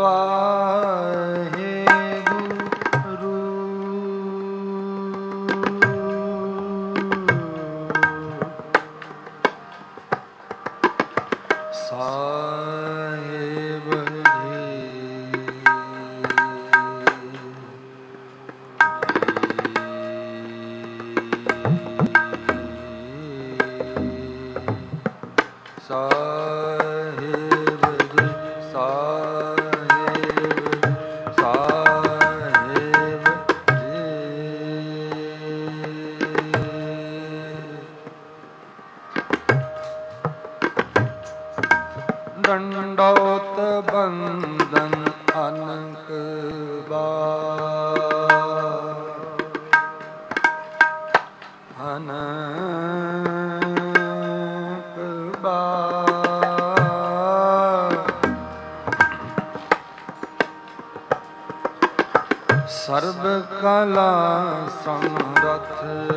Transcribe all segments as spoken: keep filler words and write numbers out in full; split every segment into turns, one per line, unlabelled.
ਵਾਹਿਗੁਰੂ। ਸਾਹਿਬ ਡੰਡੋਤ ਬੰਦਨ ਅਨਕ ਬਾਰ ਅਨਕ ਬਾਰ ਸਰਬ ਕਲਾ ਸਮਰਥ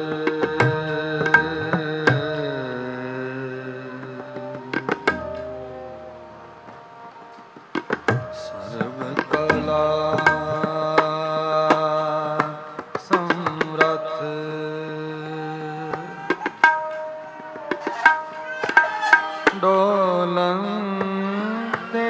ਡੋਲਨ ਤੇ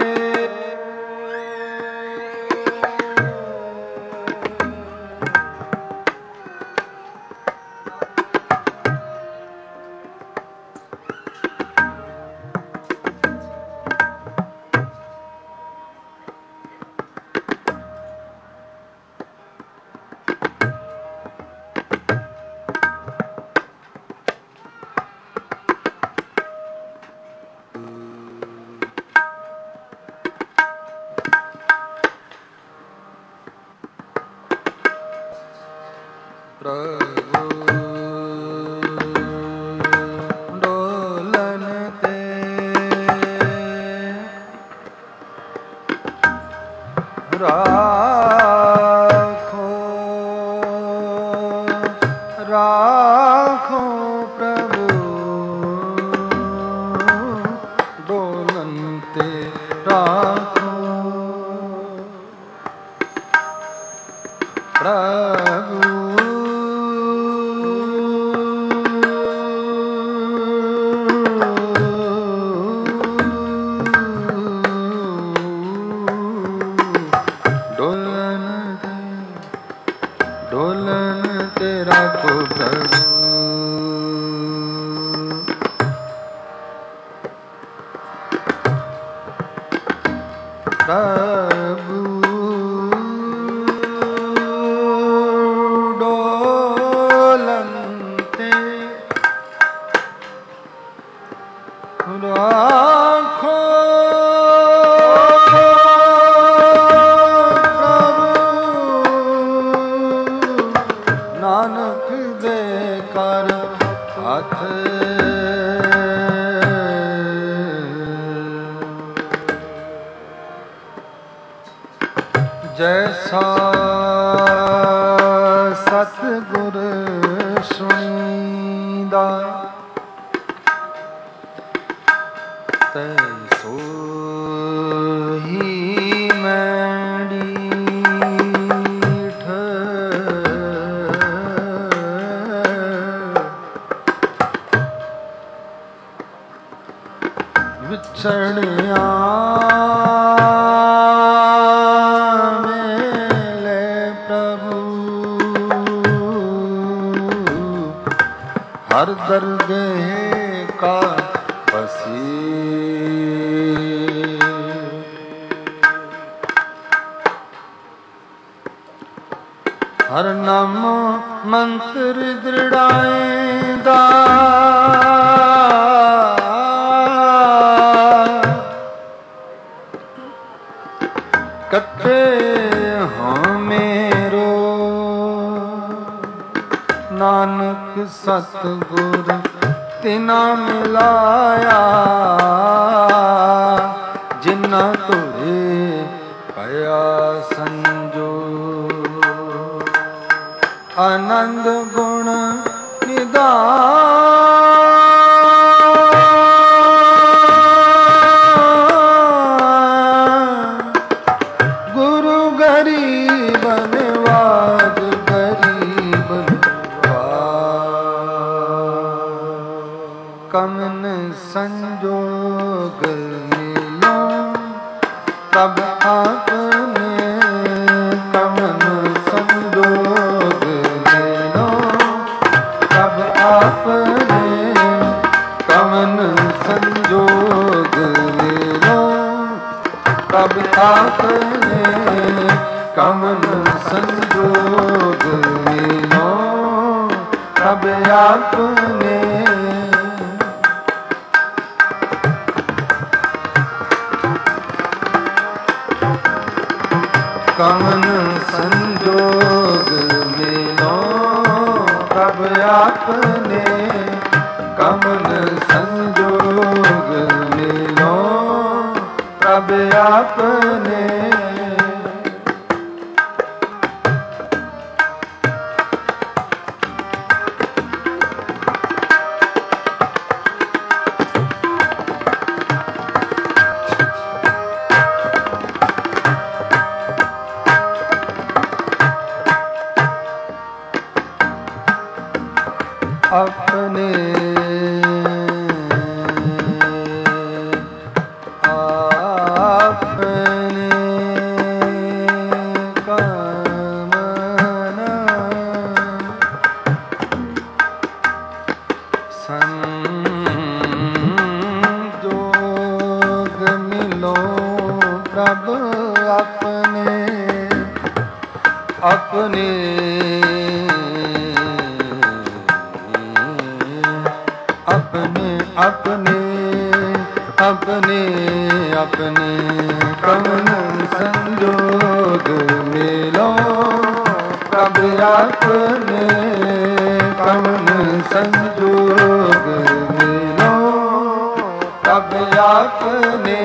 ਪ੍ਰਭੂ ਡੋਲਨ ਤੇ ਰਾਖੋ ਰਾਖੋ ਪ੍ਰਭੂ ਡੋਲਨ ਤੇ ਰਾਖੋ ਪ੍ਰਭੂ ਡੋਲਨ ਤੇ ਰਾਖੋ ਪ੍ਰਭੂ ਪ੍ਰਭੂ ਡੋਲਨ ਤੇ ਰਾਖੋ ਨਾਨਕ ਦੇ ਕਰ ਹੱਥ ਜੈਸਾ ਸਤਿਗੁਰ ਸੁਣੀਂਦਾ ਤੈਸੋ ਹੀ ਮੈਂਡੀ ਵਿਛੜਿਆ ਮੇਲੇ ਪ੍ਰਭੂ ਹਰ ਦਰਗਹਿ ਕਾ ਬਸੀ ਹਰ ਨਾਮ ਮੰਤਰ ਦ੍ਰਿੜਾਏਂਦਾ ਕੱਟੇ ਹਾਂ ਮੇਰੋ ਨਾਨਕ ਸਤਿਗੁਰ ਤਿਨਾ ਮਿਲਾਇਆ ਜਿਨਾ ਤੋਰੇ ਪਿਆ ਸੰਜੋ ਆਨੰਦ ਗੁਣ ਨਿਧਾਨ मिलो तब आपने कमन संजोग मिलो तब आपने कमन संजोग मिलो तब आपने कमन संजोग मिलो तब आपने कमन संजोग मिलो तब आपने कमन संजोग मिलो तब आपने अपने अपने कामना संजोग मिलो प्रभ अपने अपने अपने अपने अपने अपने कमन संजोग मिलो कब अपने कमन संजोग मिलो कब अपने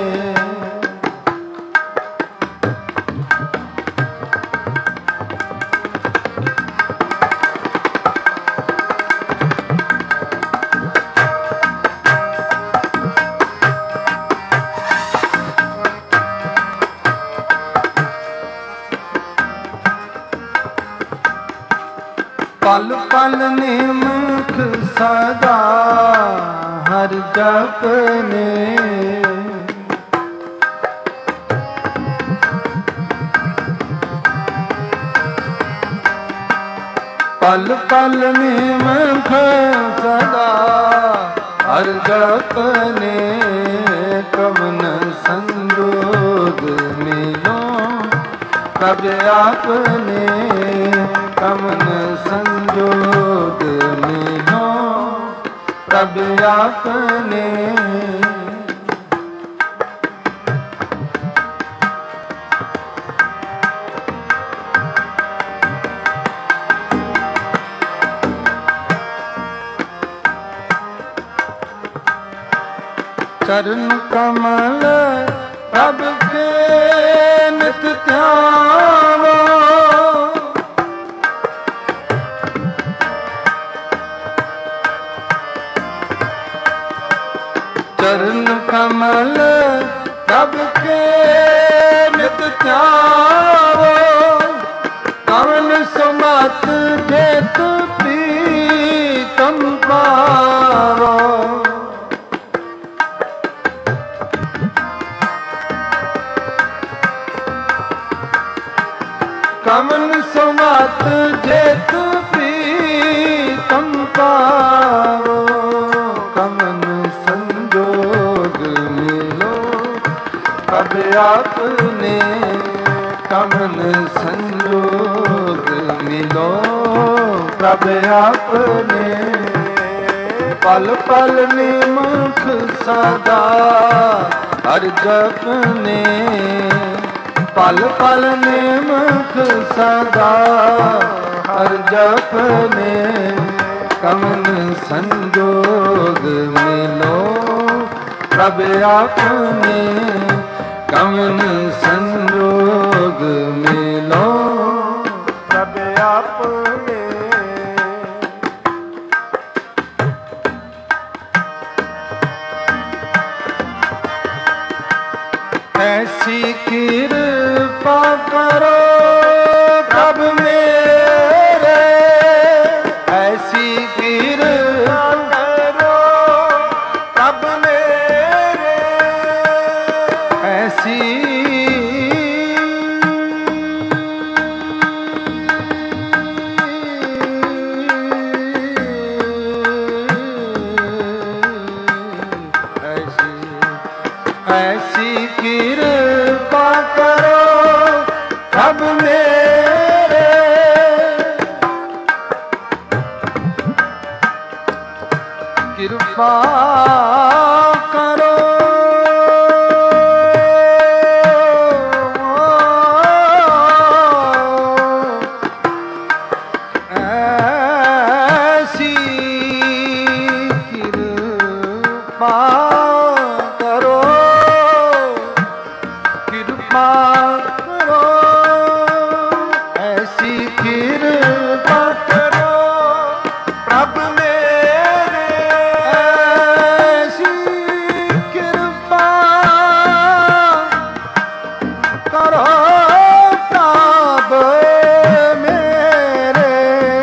पल पल निमुख सदा हर जपने पल पल निमुख सदा हर जपने कमन संजोग मिलो तब आपने कमन संजोग मिलो तब आपने चरण कमल प्रभ के नित ध्यावो चरण कमल प्रभ के नित ध्यावो कवन सुमत जेत प्रीतम पावो कमन सुमत जेत प्रीतम पावो कमन संजोग मिलो कब आपने कमन संजोग मिलो कब आपने पल पल निमुख सदा हर जपने पल पल निमुख सदा हर जपने कमन संजोग मिलो प्रभ आपने कमन संजोग मिलो प्रभ आपने ऐसी कृपा करो प्रभ मेरे ऐसी कृपा करो प्रभ मेरे ऐसी ऐसी कृपा करो अब मेरे, कृपा करो ऐसी कृपा करो, कृपा करो ऐसी कृपा करो प्रभु मेरे, ऐसी कृपा करो प्रभु मेरे,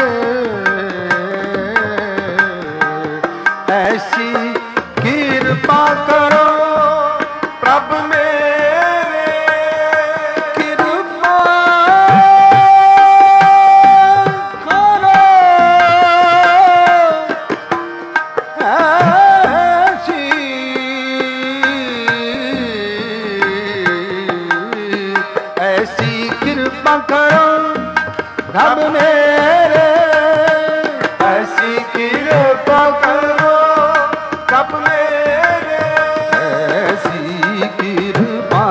ऐसी कृपा करो प्रभु मेरे, कृपा करो ऐसी, ऐसी कृपा करो प्रभु मेरे, ऐसी कृपा करो प्रभु मेरे, ऐसी कृपा,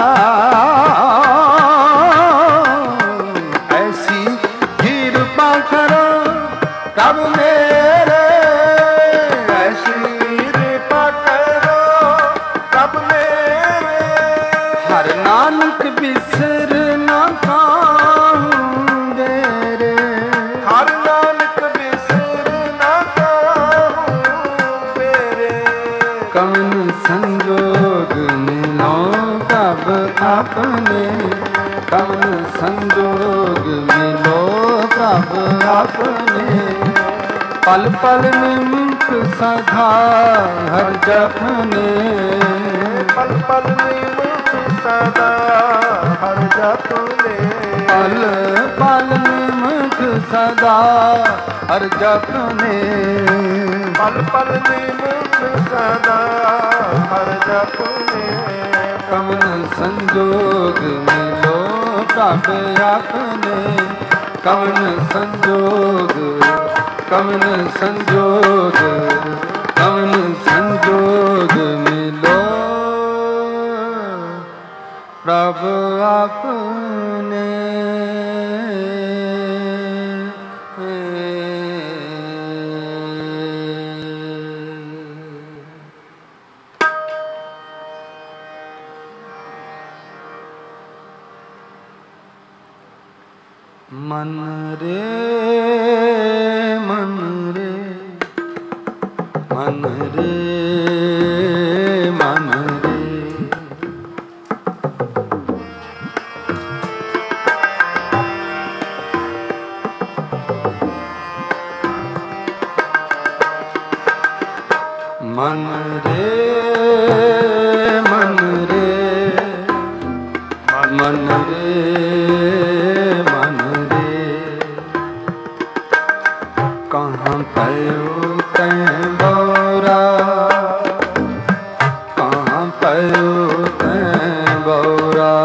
ऐसी कृपा करो प्रभु मेरे, ऐसी कृपा करो प्रभु मेरे, हर नानक बिसर ना काहूँ मेरे, हर नानक बिसर ना काहूँ मेरे, कवन संजोग मिलो कब अपने, कवन संजोग मिलो कब अपने, पल पल निमक सदा हर जपने, पल पल निमक सदा हर जपने, पल पल निमक सदा हर जपने, पल पल निमक सदा हर जपने, कवन संजोग मिलो प्रभ अपने, कवन संजोग, कवन संजोग, कवन संजोग मिलो प्रभु अपने, मन रे मन रे मन रे मन रे, मन रे मन रे मन रे मन रे, कहाँ पयो तैं बौरा, कहाँ पयो तैं बौरा,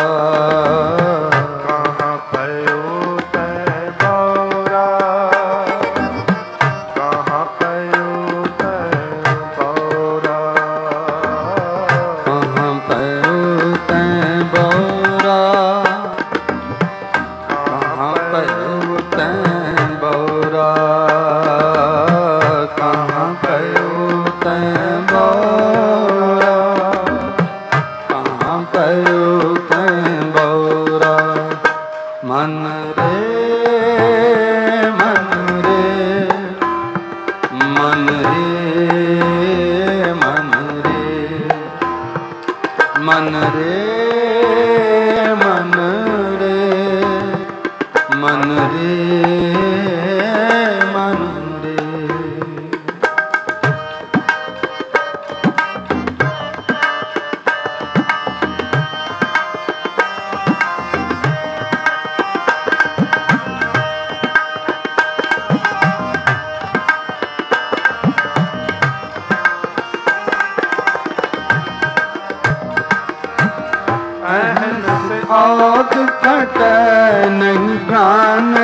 कहाँ पयो तैं बौरा, कहाँ पयो तैं बौरा, कहाँ पयो तैं बौरा, कहाँ पयो तैं बौरा, कहाँ पयो तैं बौरा, कहाँ पयो तैं बौरा, मन रे मन रे मन रे मन रे मन रे मन रे मन रे मन रे, औध कटै नहीं प्राण,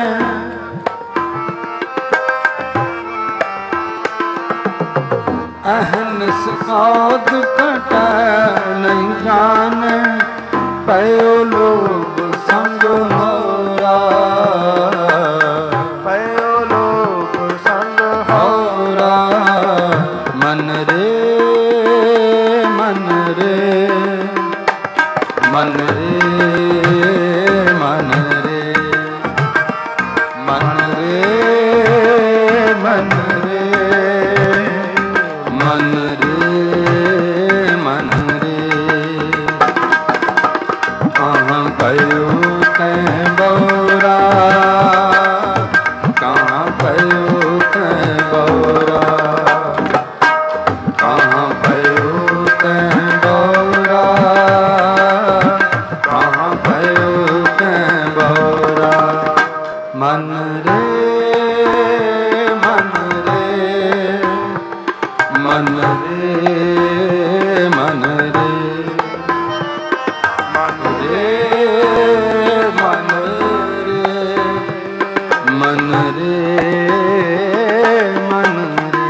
अहनिस औध कटै नहीं प्राण, पयो लोभ संग होरा,
पयो लोभ संग
होरा। मन रे मन रे मन रे मन रे मन रे मन रे मन रे मन रे। कहाँ पयो तैं बौरा, कहाँ पयो तैं बौरा, कहाँ पयो तैं बौरा, कहाँ पयो तैं बौरा। मन रे मन रे मन रे मन रे मन रे मन रे मन रे मन रे।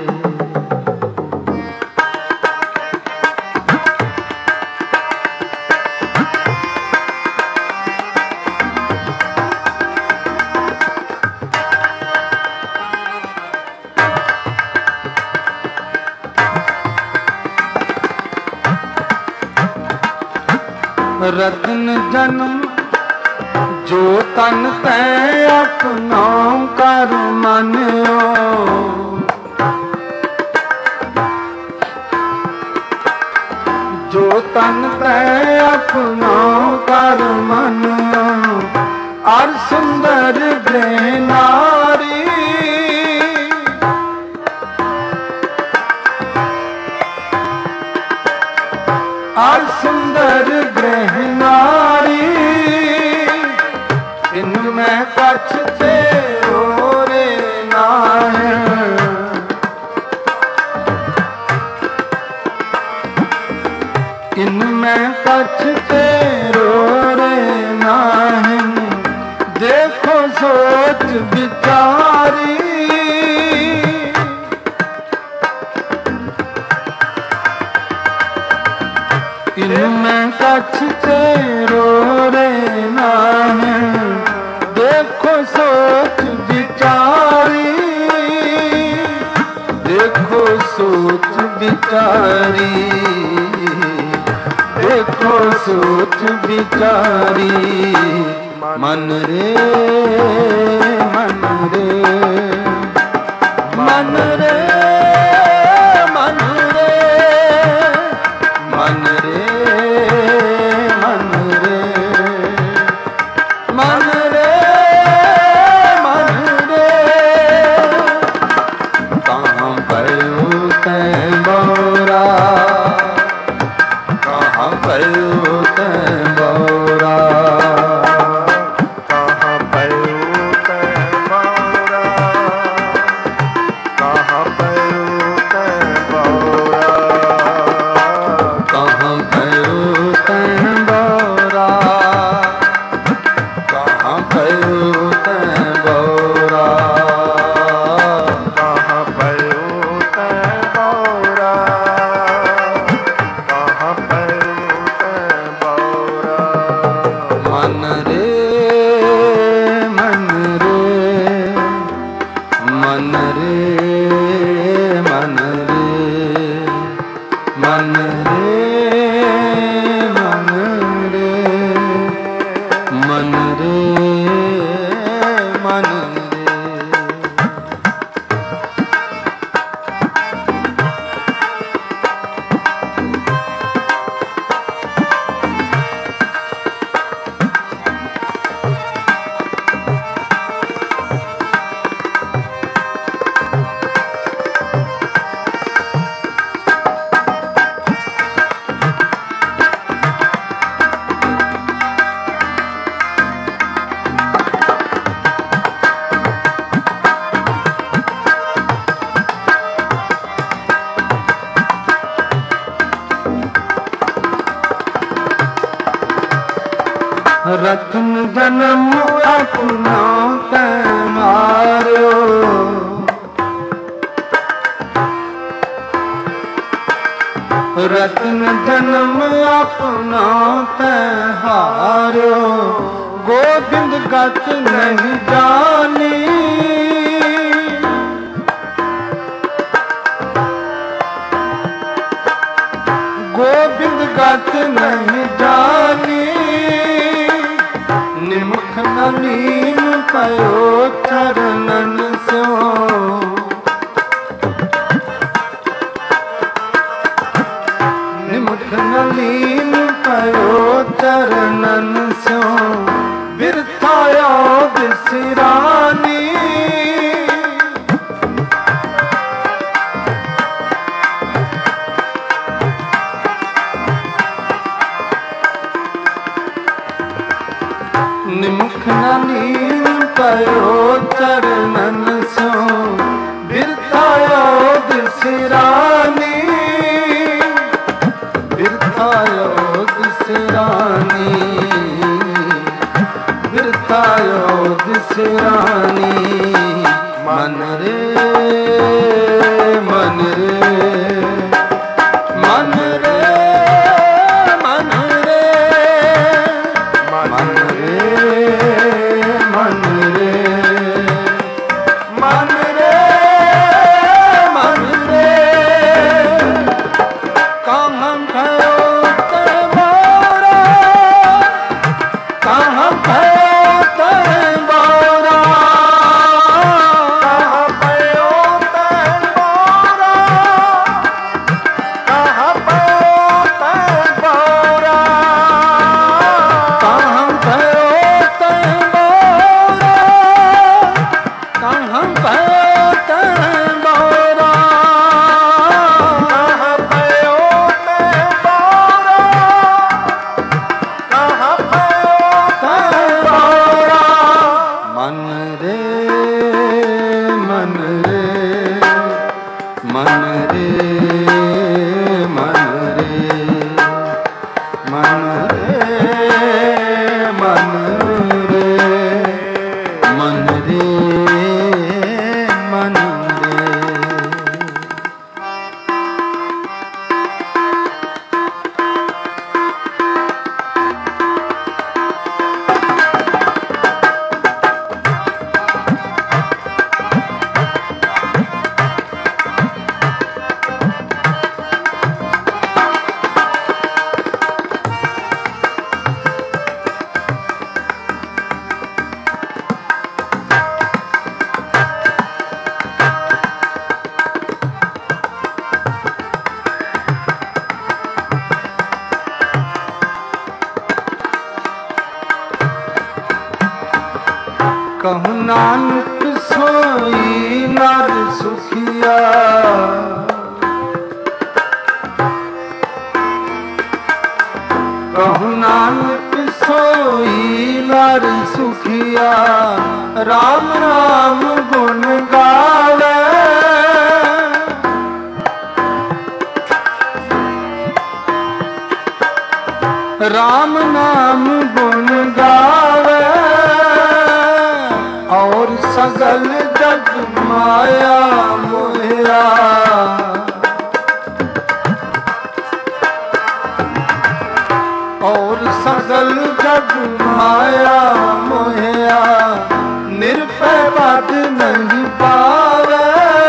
रतन जन्म जो तन तै अपना कर मानियो, जो तन तै अपना कर मानियो, और सुंदर गृह नारी, और सुंदर गृह नारी, इनमें कछ तेरो रे नाय, इनमें कछ तेरो रे नाय। देखो सोच विचारी, इनमें कछ तेरो रे नाय। देखो सोच विचारी, देखो सोच विचारी, देखो सोच विचारी। मन रे मन रे मन रे मन रे मन रे मन रे मन रे मन रे। कहाँ पयो तैं बौरा, कहाँ पयो तैं बौरा,
कहाँ पयो तैं बौरा, कहाँ पयो तैं बौरा,
कहाँ पयो तैं बौरा, कहाँ पयो तैं बौरा,
कहाँ पयो तैं बौरा, कहाँ पयो तैं बौरा।
रतन जन्म अपना ते मारो, रतन जन्म अपना ते हारो, गोबिंद गत नहीं जानी, गोबिंद गत नहीं जानी, निमुख नलीन पयो चरणन सो, निमुख नलीन पयो चरणन सो, बिरथायो बिसरानी, निमुख नलीन पयो चरणन सो, बिरथायो बिसरानी, बिरथायो बिसरानी, बिरथायो बिसरानी, मन रे मन रे मन रे मन रे मन रे मन रे मन रे मन रे, कहाँ भयो ते मोरा, कहाँ भयो ते मोरा,
कहाँ भयो ते मोरा, कहाँ भयो ते मोरा,
कहाँ भयो ते मोरा, कहाँ भयो ते मोरा,
कहाँ भयो ते मोरा, कहाँ भयो ते मोरा,
मन रे मन रे मन रे मन रे मन रे मन रे मन रे मन रे। कहु नानक सोई नर सुखिया, कहु नानक सोई नर सुखिया, राम राम गुण गावे, राम नाम गुण गावे, और सगल जग माया मोहिया, और सगल जग माया मोहिया, निरपय बात नहीं पावे,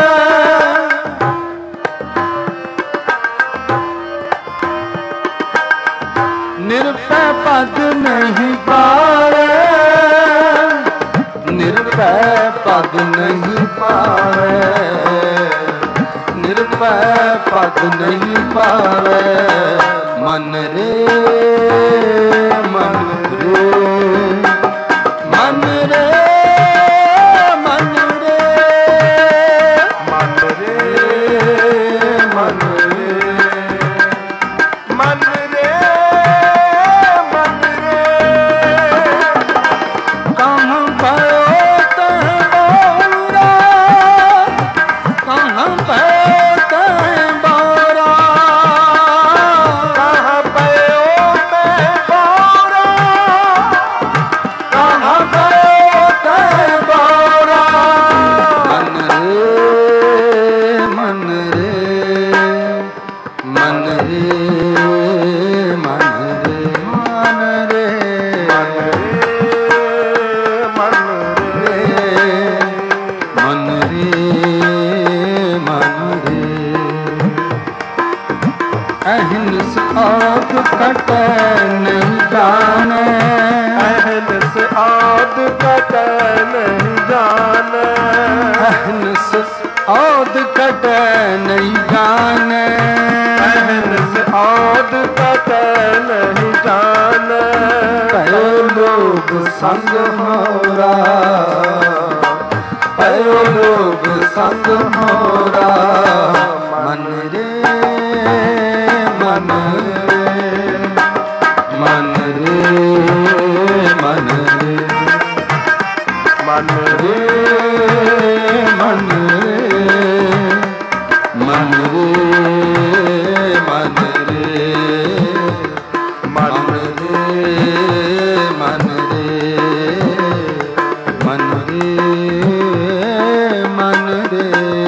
निरपय पद नहीं पावे, निरपय पद नहीं पावे, निरपय पद नहीं पावे, मन रे मन रे मन रे मन रे
मन रे मन रे मन रे मन रे,
कहाँ भयो ते मोरा, कहाँ भयो ते मोरा,
कहाँ भयो ते मोरा,
आद कटे नहीं जाने,
अहनस आद कटे नहीं जाने,
अहनस आद कटे नहीं जाने,
अहनस आद कटे नहीं जाने।
कयो लोग संग मोरा, कयो लोग संग मोरा, मन रे मन रे मन रे मन रे
मन रे
मन रे मन रे मन रे मन रे मन रे मन रे मन रे।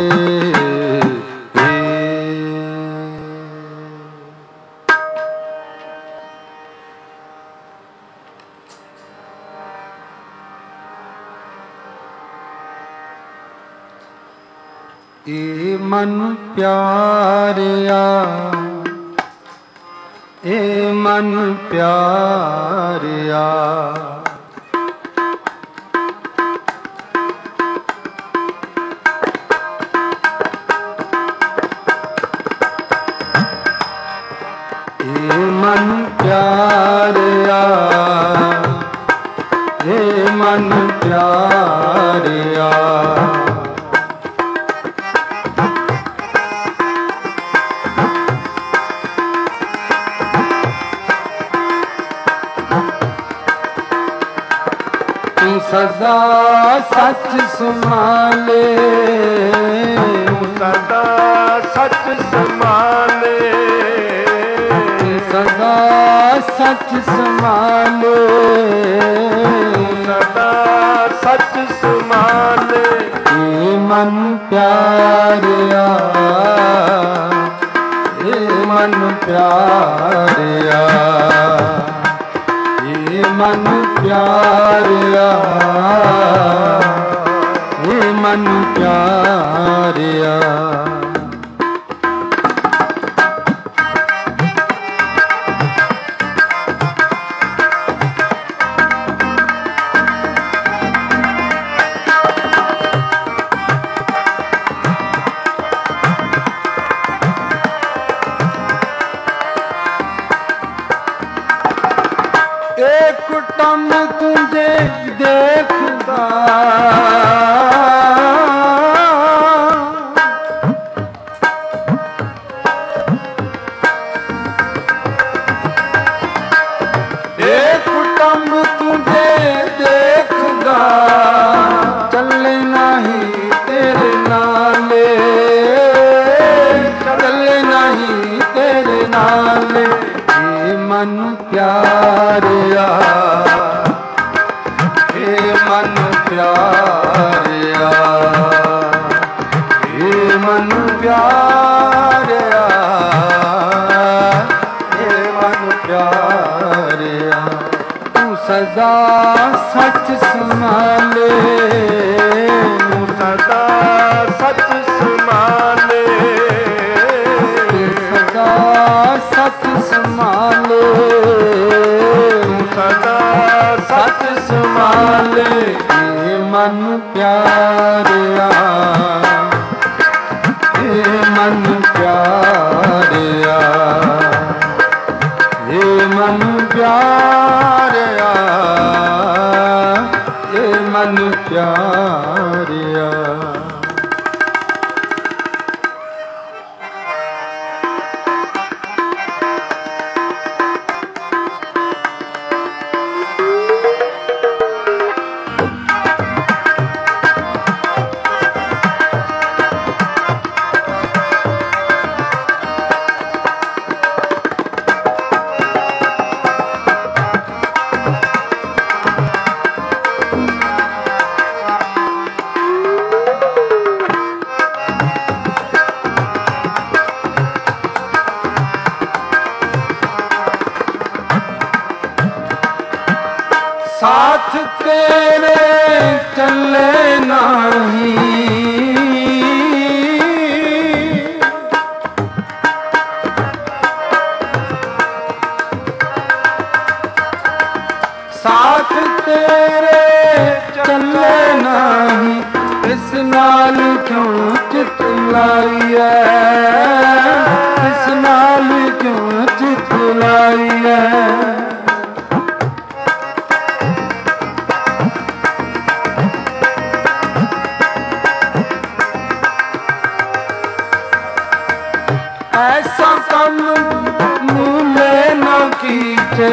ए मन प्यारिया, ए मन प्यारिया, ए मन प्यारिया, ए मन प्यारिया, सदा सच संभाले,
सदा सच संभाले,
सदा सच संभाले,
सदा सच संभाले।
ए मन प्यारिया, ए मन प्यारिया, ए मन प्यारिया, ए मन प्यारिया। एक टम तुझे देखदा, एक टम तुझे देखदा, चले नहीं तेरे नाले, चले नहीं तेरे नाले। ए मन प्यारिया, ए मन प्यारिया, ए मन प्यारिया, ए मन प्यारिया। तू सदा सच संभाले,
तू सदा सच संभाले,
तू सदा सच संभाले,
सदा
सच संभाले। ए मन प्यारिया, ए मन प्यारिया, ए मन प्यारिया, ए मन प्यारिया। साथ तेरे चले नहीं, ਸਾਥ ਤੇਰੇ ਚੱਲੇ ਨਹੀਂ, ਇਸ ਨਾਲ ਕਿਉਂ ਚਿਤ ਲਾਈਐ, ਇਸ ਨਾਲ ਕਿਉਂ ਚਿਤ ਲਾਈਐ। ऐसा कम मूले न कीजे,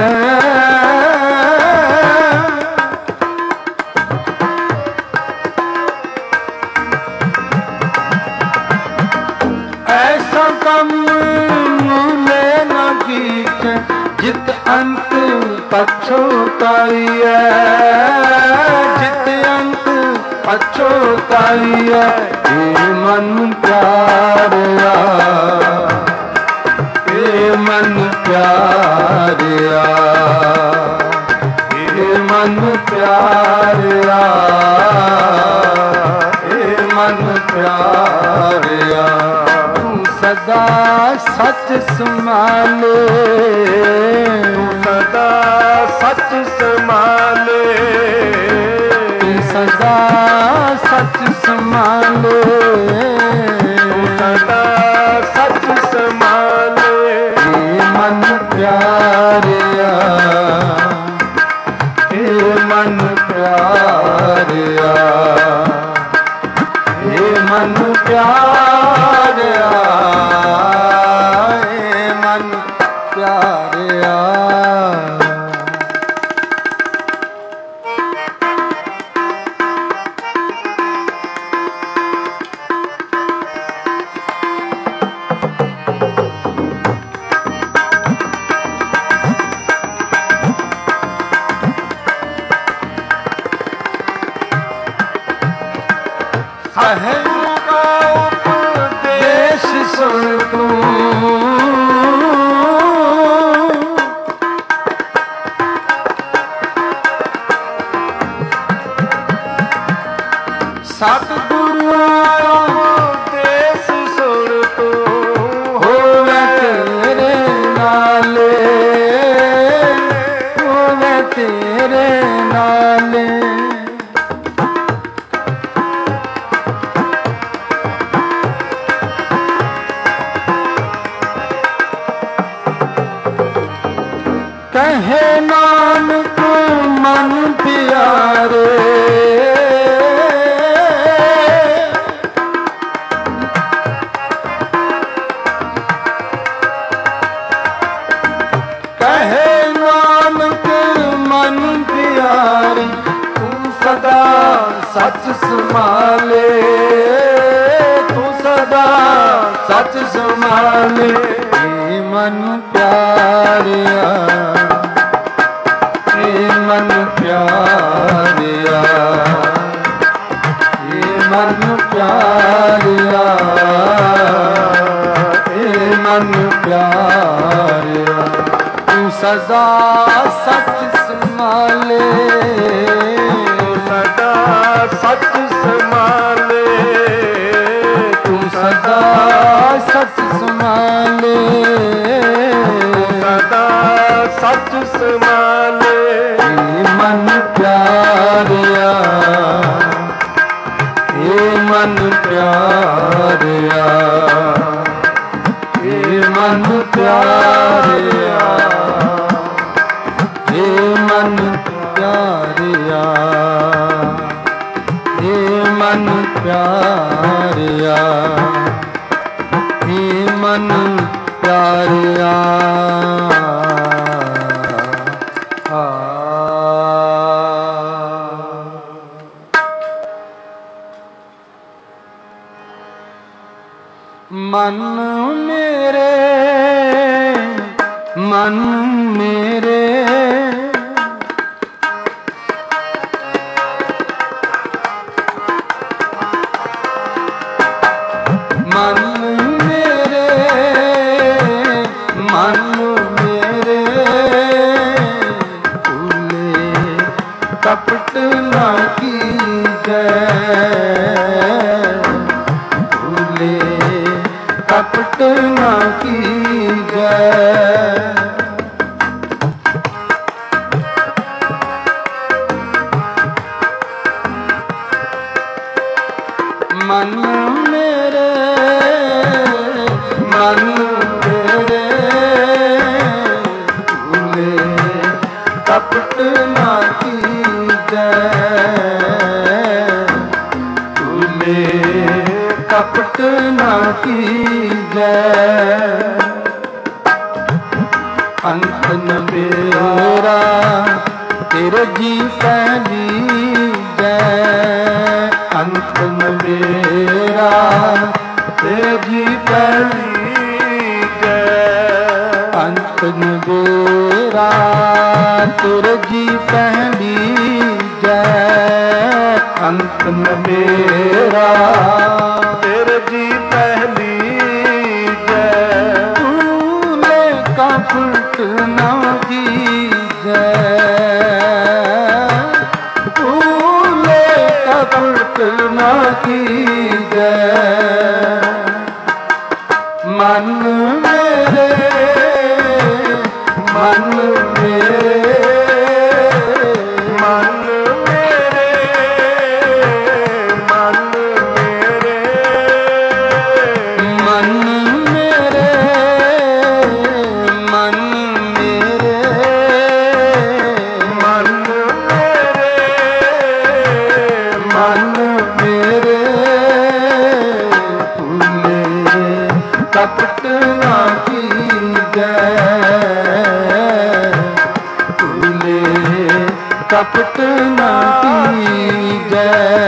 ऐसा कम मूले न कीजे, जित अंत पछोताईए, जित अंत पछोताईए। हे मन प्यारिया, हे मन प्यारिया, हे मन प्यारिया, हे मन प्यारिया। तू सदा सच संभाले,
तू सदा सच संभाले,
तू सदा सच संभाले,
तू सदा सच संभाले।
हे मन प्यारिया, हे मन प्यारिया, हे मन प्यारिया, हे मन प्यारिया। कहूँ का उपदेश सुन तू, सतगुरु का
उपदेश सुन तू,
होवे तेरे नाले, होवे तेरे नाले। कहे नानक मन प्यारे, कहे नानक मन प्यारे। तू सदा सच संभाले, तू सदा सच संभाले। हे मन प्यारिया, हे मन प्यारिया, हे मन प्यारिया, हे मन प्यारिया। तू सदा सच संभाले,
तू सदा सच संभाले,
तू सदा सच संभाले,
तू सदा सच संभाले।
हे मन प्यारिया, हे मन प्यारिया, हे मन प्यारिया, हे मन प्यारिया, हे मन प्यारिया, हे मन प्यारिया। मन मेरे, मन मेरे, मन मेरे, मन मेरे, भूले कपट न कीजै, भूले कपट न कीजै। कपट न कीजै। अंत न बेरा तेरे जी पहली जय। अंत न बेरा तेरे जी पहली जय। अंत न बेरा तेरे जी पहली जय। अंत न बेरा
तेरे जी पहली जय।
तूने कपट न कीजै। तूने कपट न कीजै। मन मेरे मन मेरे
मन मेरे मन मेरे
मन मेरे मन मेरे
मन मेरे
मन मेरे तूने कपट न कीजै। तूने कपट न कीजै।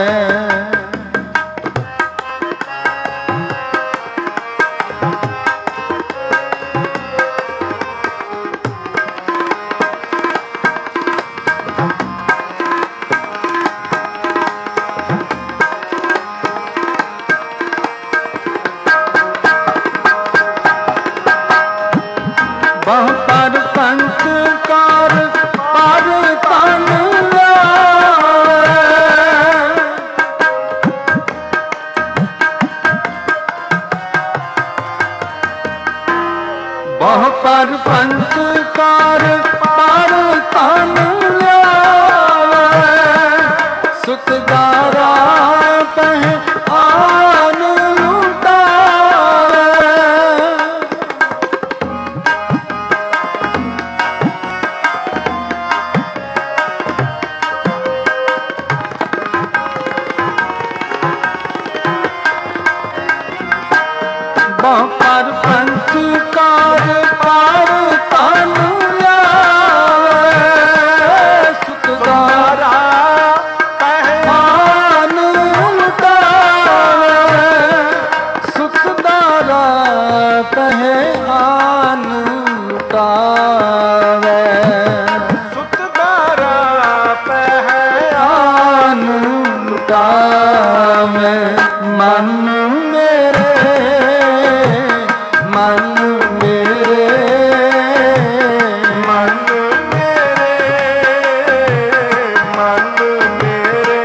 बहु पर पंच कार पर तन लाए। बहु पर पंच कार पर तन लाए। सुखदारा पह आन लुटाए। पर पंच कार पर तन लाए। सुखदारा पहचान लुटाए। सुखदारा पहचान लुटावे।
सुखदारा
पहचान लुटावे। मन मेरे मन मेरे
मन मेरे मन मेरे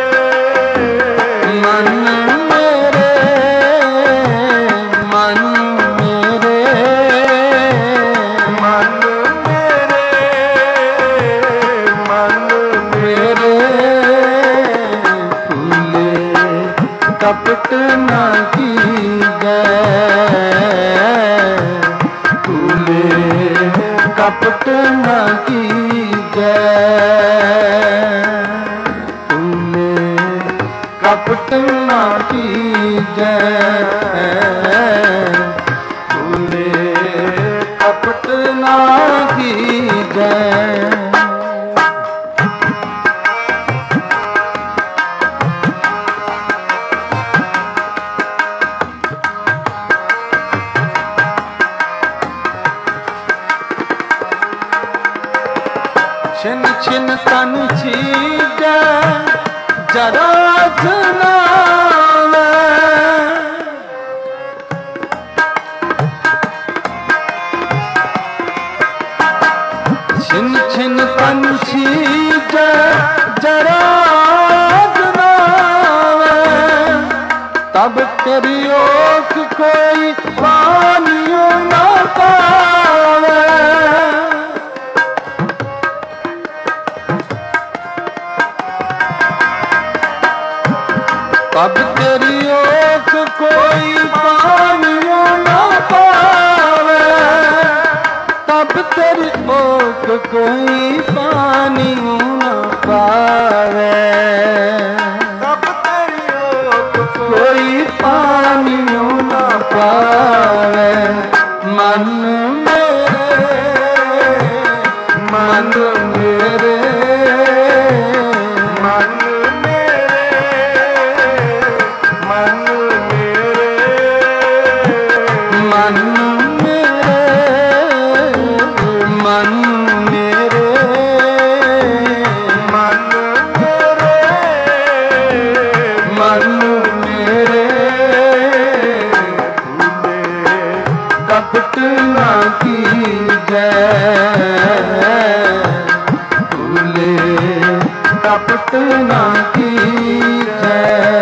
मन मेरे मन मेरे
मन मेरे मन
मेरे फूले कपट न कीजै। फूले कपट न कीजै। फूले कपट न कीजै। फूले कपट न कीजै। छिन छिन तन छीजै जरा जनावे। छिन छिन तन छीजै जरा जनावे। तब तेरी ओख कोई पानियों न पावे। तब तेरी ओख कोई पानियों न पावे। तब तेरी ओख कोई पानियों न पावे।
तब तेरी ओख
कोई पानी मन मेरे मन मेरे
मन मेरे मन मेरे
मन मेरे मन मेरे
मन मेरे
मन मेरे कपट ना कीजै भूले कपट ना कीजै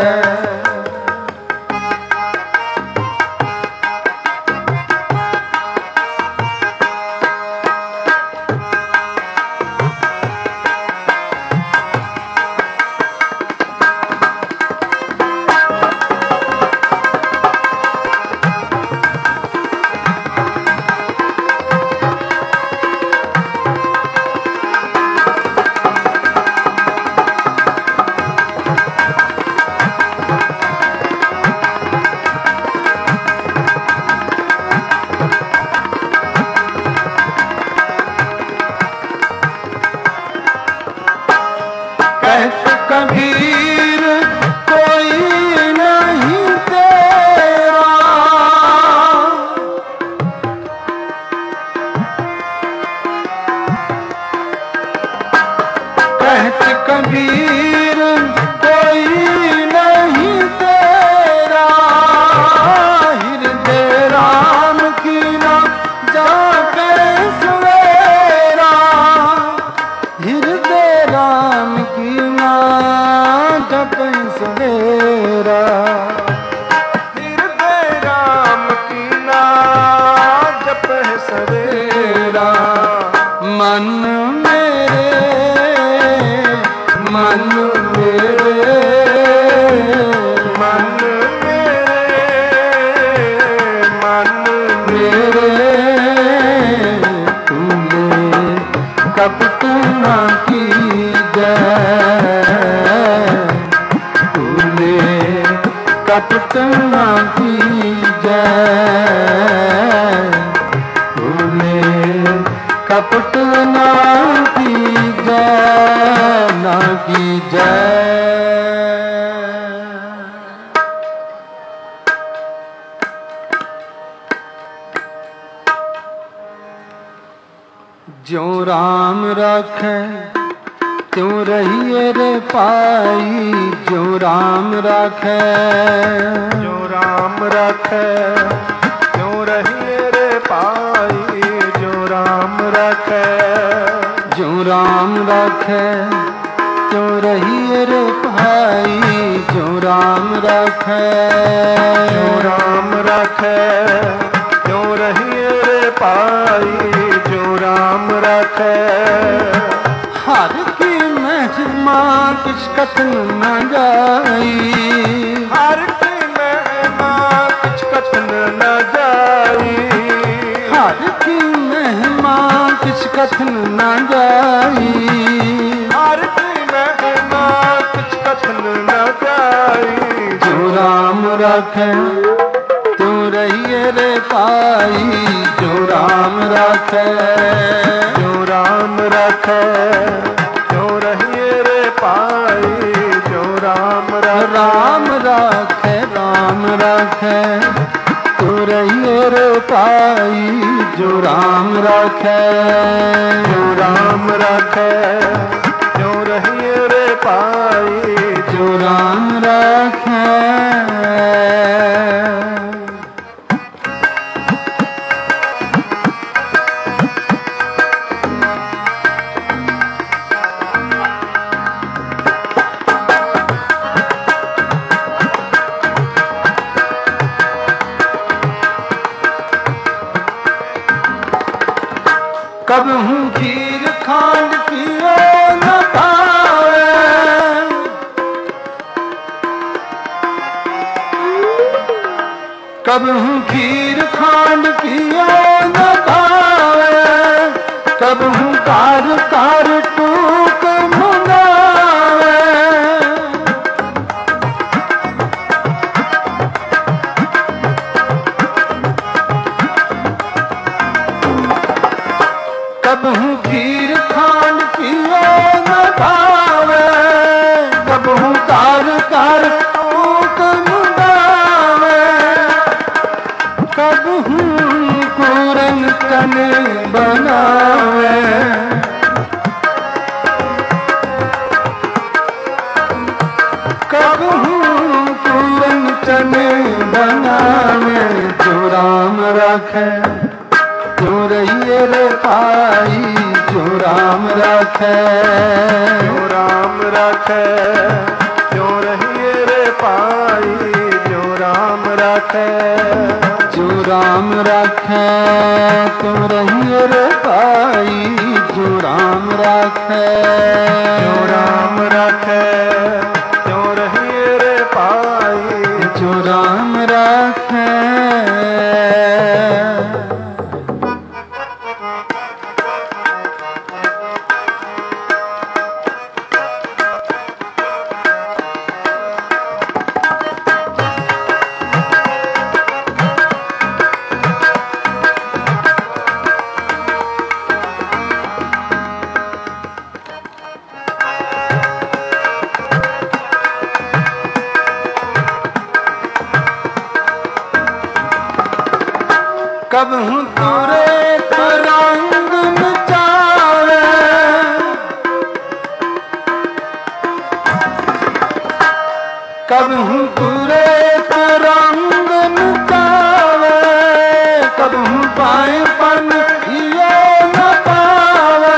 कहत कबीर कोई नहीं तेरा कहत कबीर कोई नहीं तेरा हृदय राम की ना जाके सवेरा हृदय राम की ना जप सवेरा
हृदय राम की ना जप सवेरा
मन मेरे मन मेरे
मन मेरे मन
मेरे तूने कपट ना कीजै तूने कपट ना कीजै तूने कपट ना कीजै ना कीजै ज्यों राम राखै त्यों रहिए रे पाई ज्यों राम राखै
जो राम रखे क्यों रहिए रे पाई जो राम रखे
ज्यों राम राखै त्यों रहिए रे भाई ज्यों राम राखै
जो राम रखे क्यों रहिए रे पाई जो राम रखे
हर की महिमा किछ कथन न जाई
हर की महिमा कुछ कथन न जाई
हर की महिमा किछ कथन न जाई
हर की महिमा कुछ कथन न जाई
जो राम राखै त्यों रहिए रे पाई जो राम राखै
जो राम रखे जो रहिए रे पाई जो राम रखे
राम राखै राम राखै त्यों रहिए रे पाई जो राम राखै
जो राम रखे जो रहिए रे पाई
जो राम राखै कब हूँ खीर खांड पियो न पावे कब हूँ खीर खांड पियो न पावे कब हूँ कार कार टूक मुनावे कबहू खीर खांड पियो न भावे, कबहू कार कार टूक मुदावे, कबहू पूरन तन बनावे, कबहू पूरन तन बनावे। जो राम राखे जो रहिए रे पाई, जो राम राखे
जो राम राखे जो रहिए रे पाई, जो राम राखे
जो राम राखे तो रहिए रे पाई, जो राम राखे
जो राम राखे जो रहिए रे पाई,
जो राम राखे। कबहू तुरे तो रंग मचावे, कबहू तुरे तो रंग मचावे, कबहू पाए पन ये न पावे,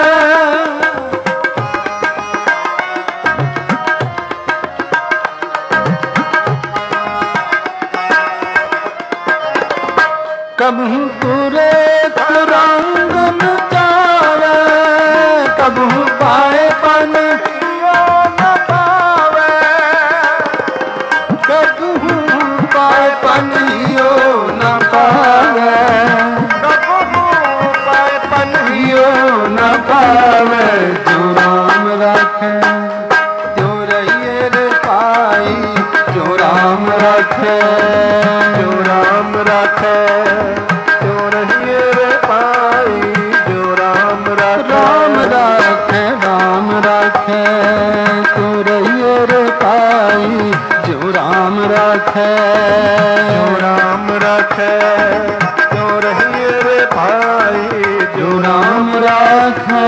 कबहू तुरे तो रंग मचावे, कबहू पाए पन यो न पावे, कबहू पाए पन यो न पावे,
कबहू पाए पन
यो न पावे। जो राम राखे जो रहिए रे पाई, जो राम राखे
जो राम राखे जो रहिए रे पाई, जो राम राखे
राम राखे राम राखे तो रहिए रे पाई, जो राम राखे
जो राम राखे जो रहिए रे पाई,
जो राम राखे।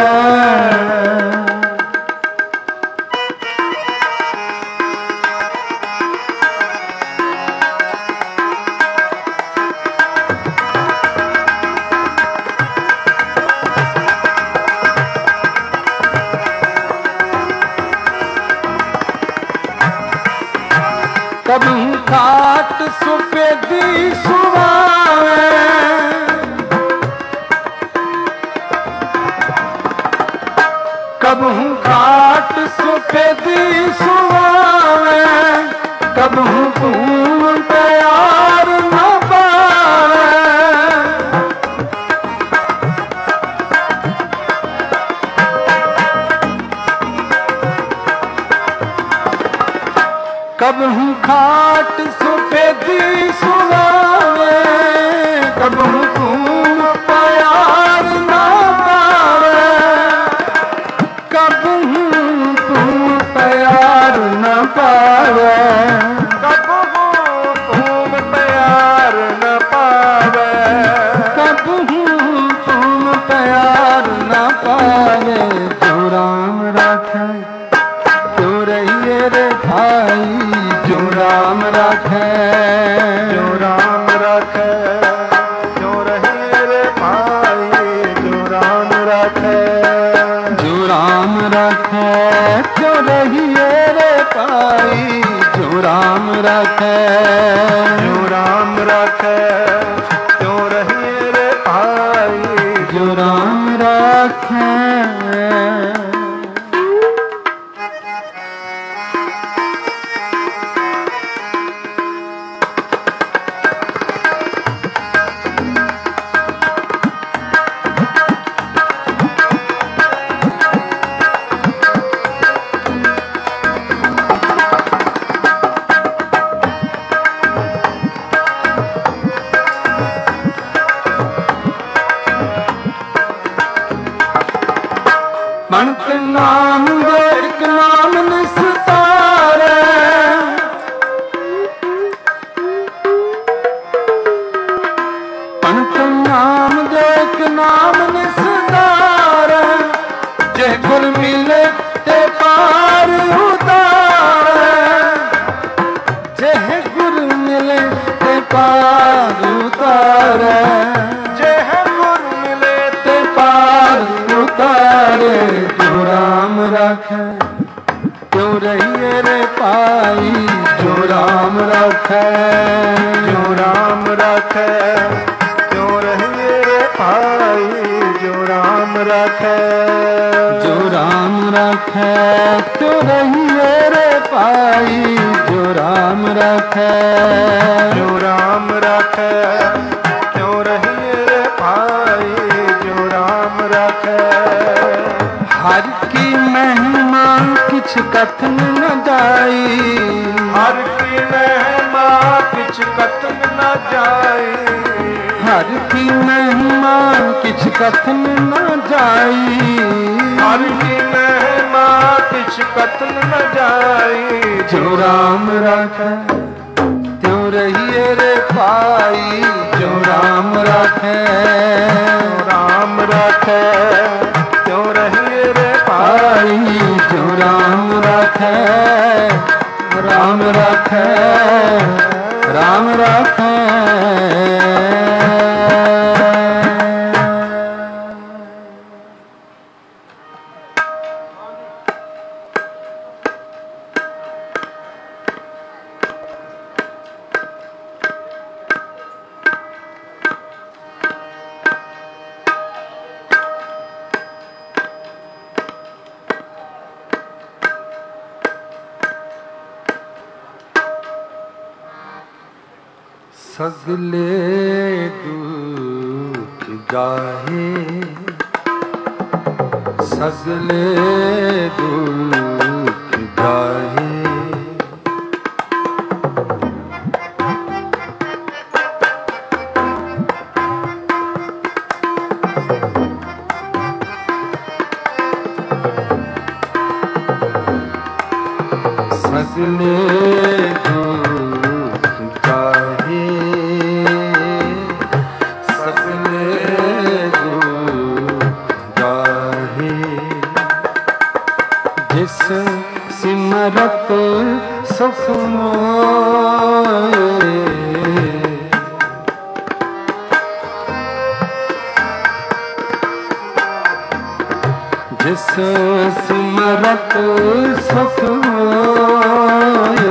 कबहू खाट सुफेदी सुवावे, कबहू खाट सुफेदी सुवावे, कबहू पूम प्यार न पावे, कबहू खाट सुफेदी सुवावे, कबहू पूम प्यार न पावे, कबहू पूम प्यार न पावे,
कबहू पूम प्यार न पावे,
कबहू पूम प्यार न पावे। जो राम राखे जो रहिए रे भाई, जो राम राखे
जो राम राखे जो रहिए रे पाई, जो राम राखे
जो राम राखे जो रहिए रे पाई, जो राम राखे
जो राम राखे जो रहिए रे पाई,
जो राम राखे। बनत नाम जो एक नाम निस्तारे, बनत नाम जो एक नाम निस्तारे, जे गुर मिले ते पार उतारे, जे गुर मिले ते पार उतारे,
जे गुर मिले
ते पार उतारे। जो राम रखे क्यों रहिए रे पाई, जो राम रखे
जो राम रखे क्यों रहिए रे भाई, जो राम रखे
जो राम रखे क्यों रहिए रे पाई, जो राम रखे
जो राम रखे क्यों रहिए रे भाई, जो राम रखे।
हर की महिमा किछ कथन न जाई,
हर की महिमा किछ कथन न जाई,
हर की महिमा किछ कथन न जाई,
हर की महिमा किछ कथन न जाई।
जो राम रखे त्यों रहिए रे पाई, जो राम रखे
राम रखे क्यों रहिए रे
पाई, जो राम रखे राम रखे राम रखे। सगले दुख जाहे, सगले दुख जाहे, सगले सिमरत सुख मोए, जिस सिमरत सुख मोए,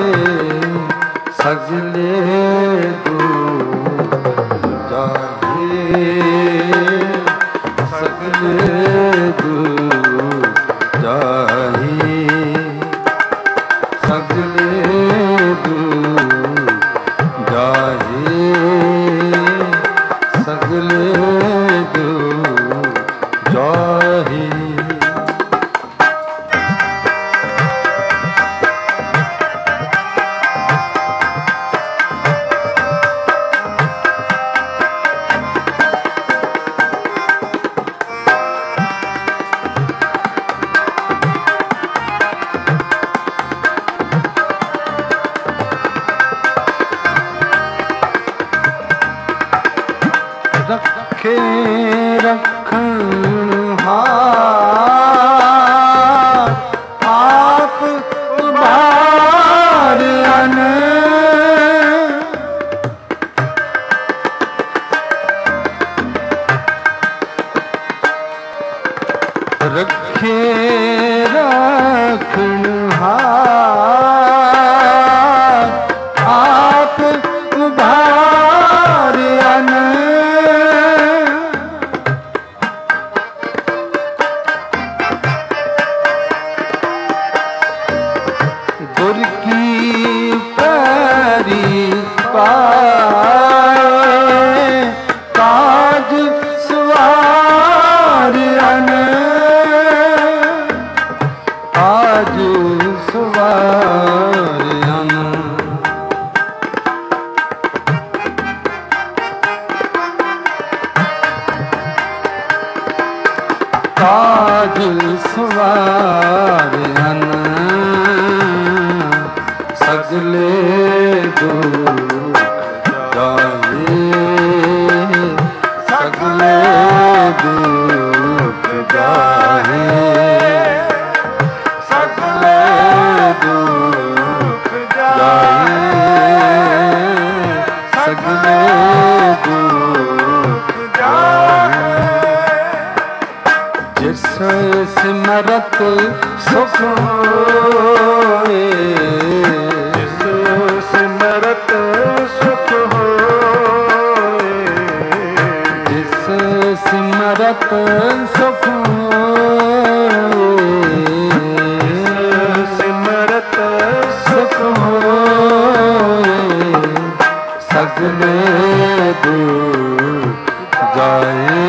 सगले दुख जाहे, सगले दुख जाहे, सगले दुख जाहे, सगले दुख जाहे। रखे रखन हार आप उबारन, रखे रखन हार आप उबारन, गुर की पैरी पाए काज सवारन, काज सवार काज सवारन सगले दुख जाए, सगले दुख जाए, सगले दुख जाए, सगले दुख जाए। जिस सिमरत सुख होए,
जिस सिमरत सुख होए,
जिस सिमरत सुख होए,
सिमरत
सुख होए, सगले दुख जाए,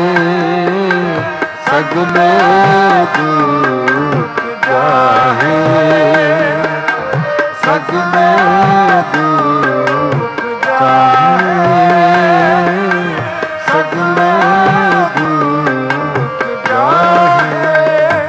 सगले दुख जाए, सगले दुख जाए, सगले दुख जाए।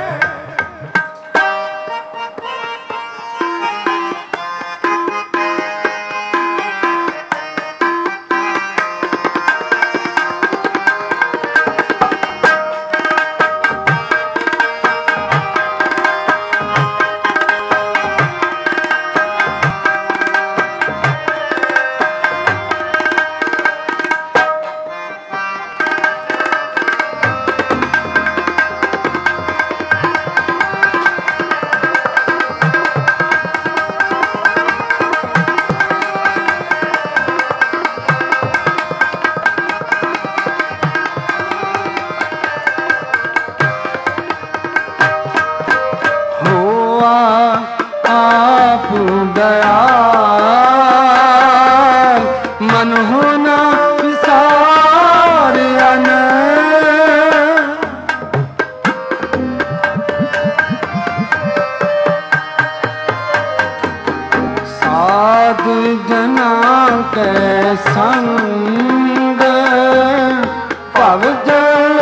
आप दयाल मन होना विसारन, साध जना के संग पव जल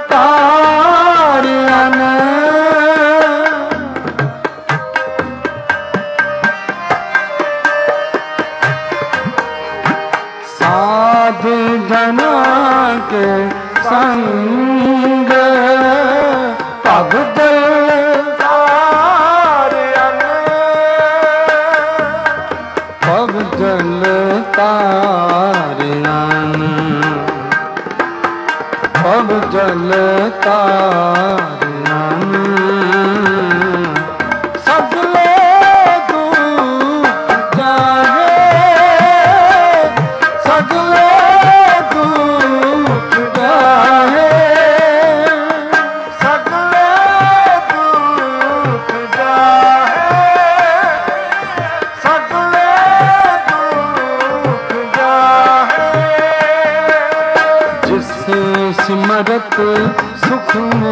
तारन, साध जना के संग पग जल तारन, पग जल तारन, पग जल तारन, सगले दुख जाए, सगले दुख जाए,
सगले दुख जाए, सगले दुख जाए।
जिस सिमरत सुख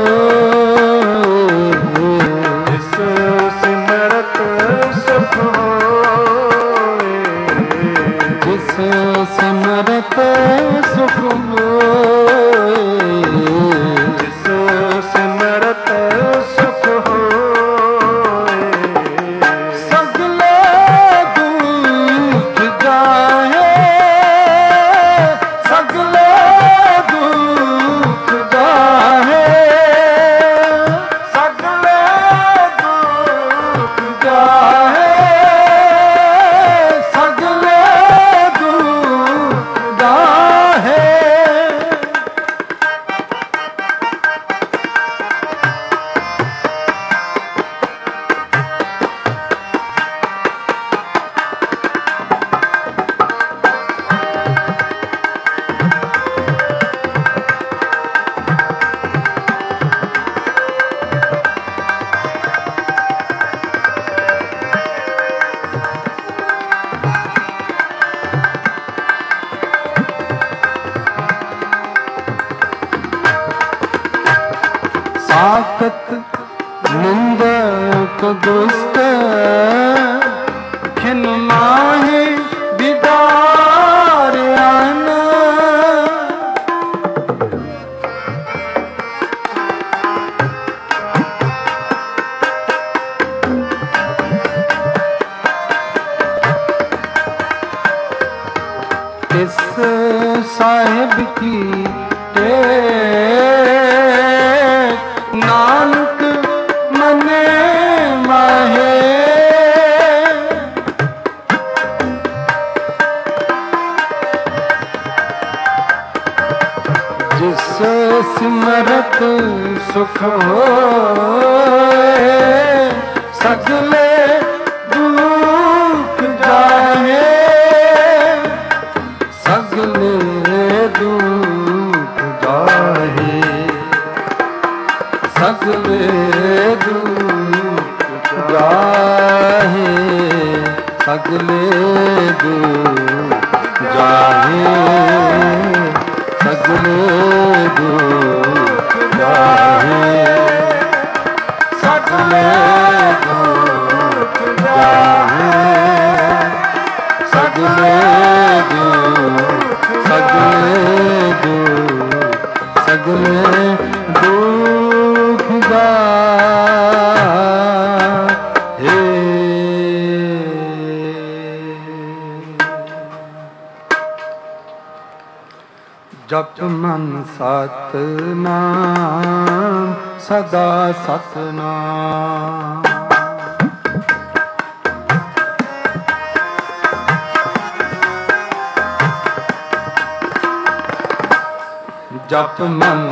होए,
जिस सिमरत सुख होए,
जिस सिमरत सुख होए,
जिस सिमरत सुख होए,
सगले दुख जाए, सगले दुख जाए,
सगले दुख
जाए, सगले दुख जाए। साकत निंदक दुष्ट खिन माहे बिदारन, की टेक नानक मने माहे जिस सिमरत सुख होए सगले दुख जाहे सगले दुख जाहे सगले दुख जाहे सगले दुख जाहे सगले दुख जाहे सगले दुख जाहे सगले दुख सगले दुख सगले दुख जाहे। जप मन सतनाम सदा सतनाम जप मन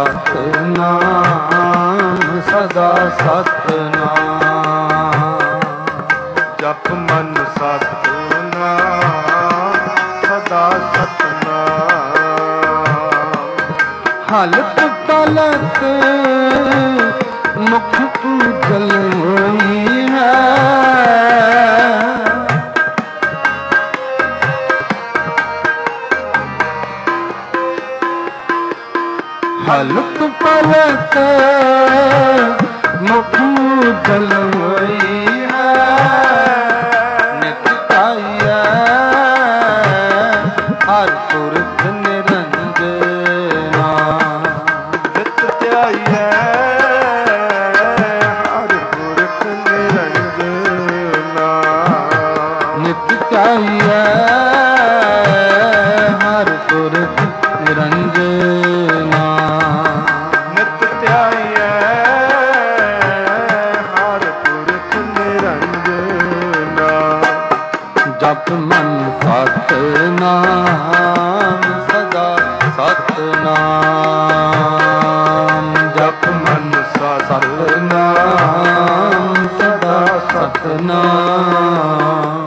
सतनाम सदा सतनाम
जप मन सतनाम सदा सतनाम
हालत पलक मुख उजल होई है हालत पलक मुख उजल होई है नित काया हर पुरख निरंजना
ਨਿਤ ਧਿਆਈਐ ਹਰ ਪੁਰਖ ਨਿਰੰਜਨਾ
ਨਿਤ ਧਿਆਈਐ ਹਰ ਪੁਰਖ ਨਿਰੰਜਨਾ
ਨਿਤ ਧਿਆਈਐ ਹਰ ਪੁਰਖ ਨਿਰੰਜਨਾ
ਜਪ ਮਨ ਸਤਨਾਮ ਸਦਾ ਸਤਨਾਮ
ਜਪ ਮਨ
ਸਤਨਾਮ ਸਦਾ ਸਤਨਾਮ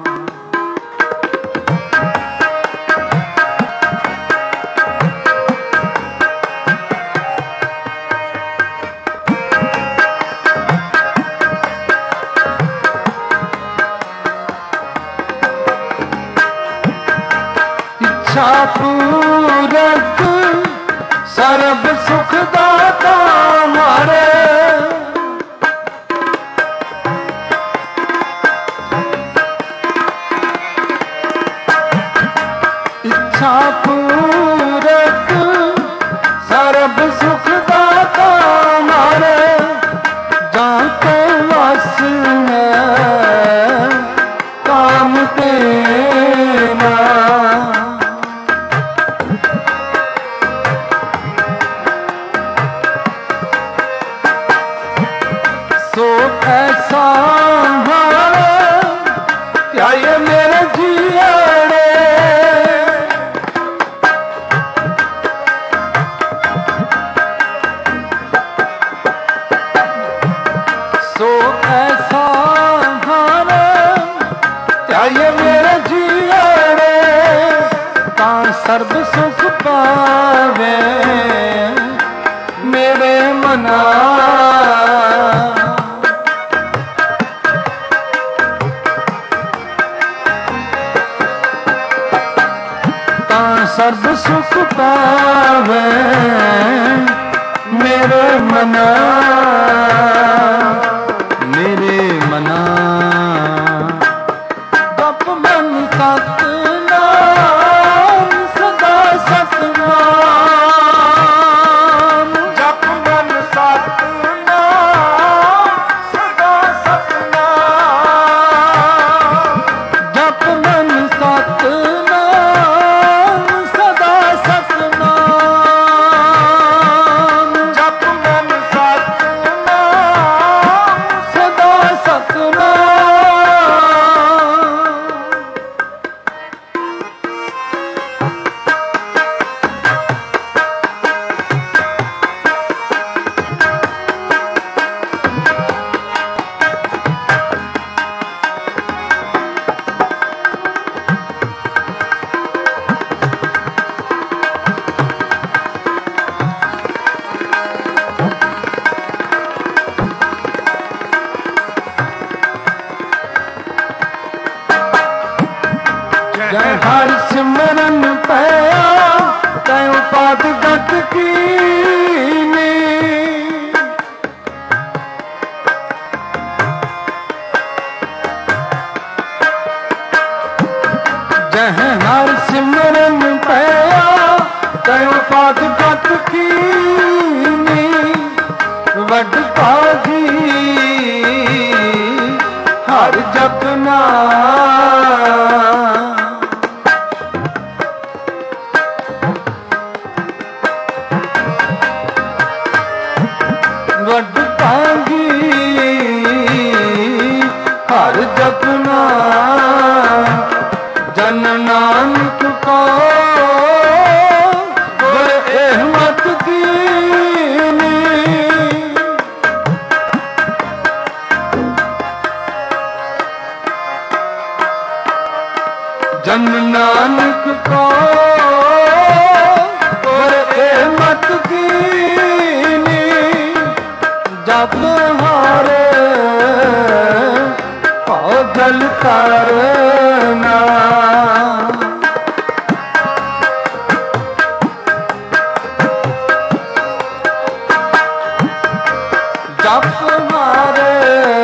इच्छा पूरक सर्ब सुख दाता हमारे इच्छा पूरक सर्ब सुख दाता हमारे जाके वस है काम तेरा सो ऐसा हारे क्या ये मेरे जियाड़े सो ऐसा हारे क्या ये मेरे जियाड़े ता सर्ब सुख पावे मेरे मना सर्ब सुख पावे मेरे मना मेरे मना जप मन सतनाम सदा सतनाम
ਜਪ ਮਨ ਸਤਨਾਮ ਸਦਾ ਸਤਨਾਮ
जप मन सतनाम सदा सतनाम
पाद गत कीनी जह हर सिमरन पया तय पाद गत कीनी वड पाजी हर जपना वड पागी हर जपना जन नानक को गुर रहमत दीनी जन नानक को गुर रहमत दीनी जप हारे पाओ जल तरना जप हारे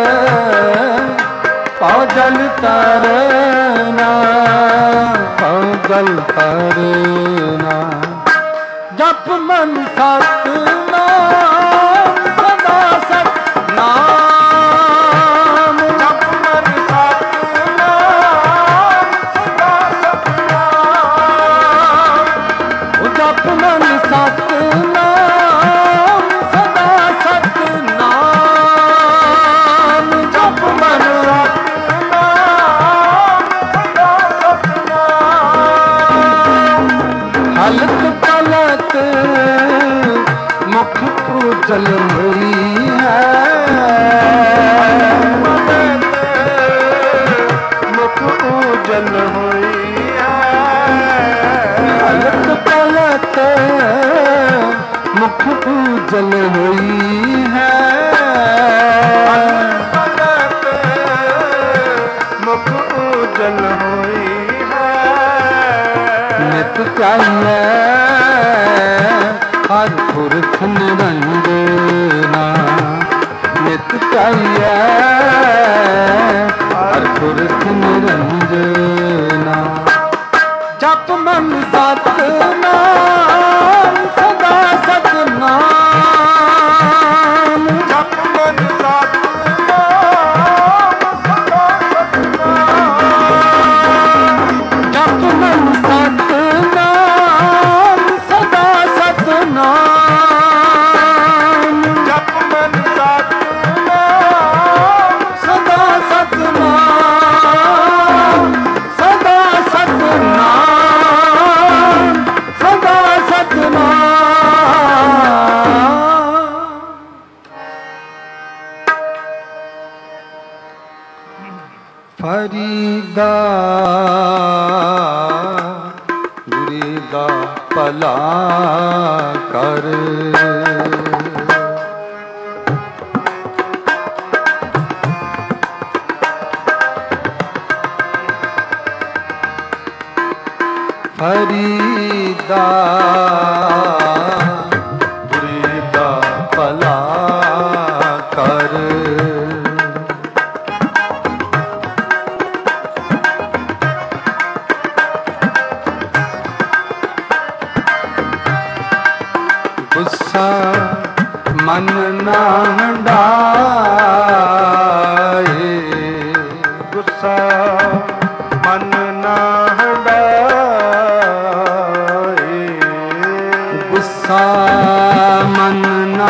पाओ जल तरना पाओ जल तरना जप मन सतनाम सदा सतनाम जप मन सतनाम सदा सतनाम जप मन सतनाम सदा सतनाम जप मन सतनाम सदा सतनाम हलत पलत मुख उजल हुई है मुख उजल हुई है हलत पलत मुख उजल हुई है पलत मुख उजल हुई है नित चाहिए हर पुरख निरंजना नित चाहिए हर पुरख निरंजना जप मन सतनाम सदा सतनाम जप मन सतनाम सदा सतनाम जप मन सतनाम सदा सतनाम जप मन सतनाम सदा सतनाम सदा सतनाम सदा सतनाम फरीदा गुरी दा भला कर फरीदा गुरी दा भला कर गुस्सा मन ना हटाए गुस्सा मन ना हटाए गुस्सा मन ना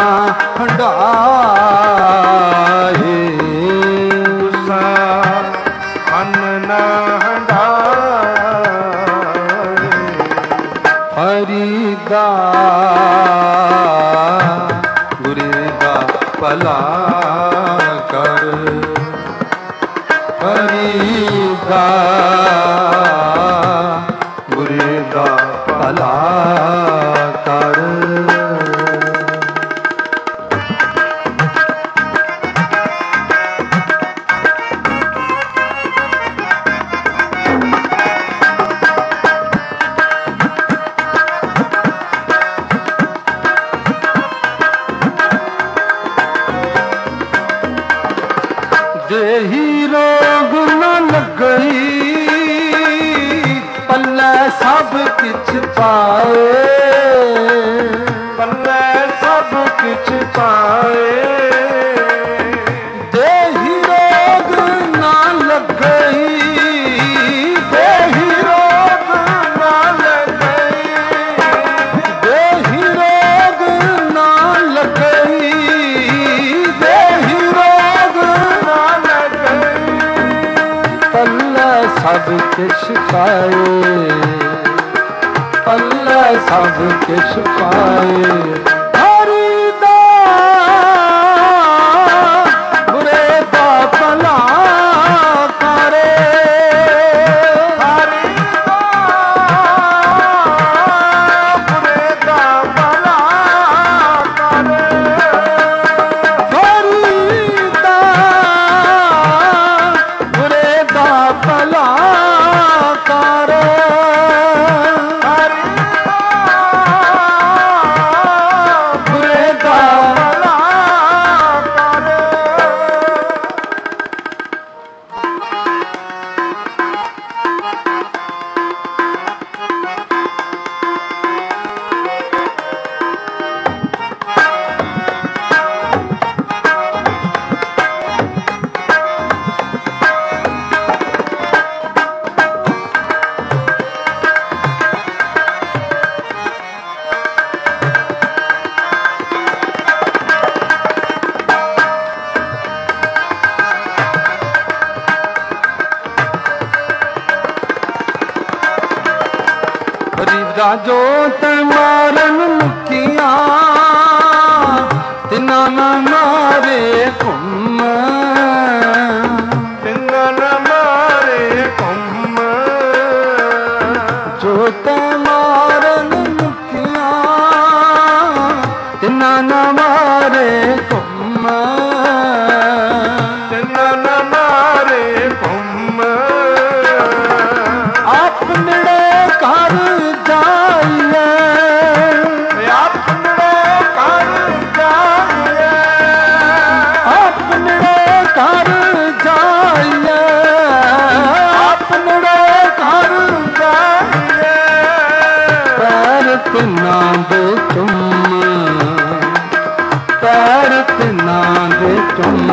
हटाए गुस्सा मन ना हटाए फरीदा गुरी दा भला कर फरीदा गुरी दा भला कर देही रोग न लगई पल्ले सब किछ पाए पल्ले सब किछ पाए देही रोग न लगई देही रोग न लगई देही रोग न लगई देही रोग न लगई पल्ले सब किछ पाए पल्ले सब किछ पाए हरि दा बुरे दा भला करे हरि दा बुरे दा भला करे हरि दा बुरे दा भला करे जोत मारन मुखिया तिना न मारे घुम तिना न मारे घुम जोत मारन मुखिया तिना न मारे घुम तिना न मारे घुम अपने घर जाइए अपने घर जाइए अपने घर जाइए अपने घर जाइए पैर तिना दे तुम पैर तिना दे तुम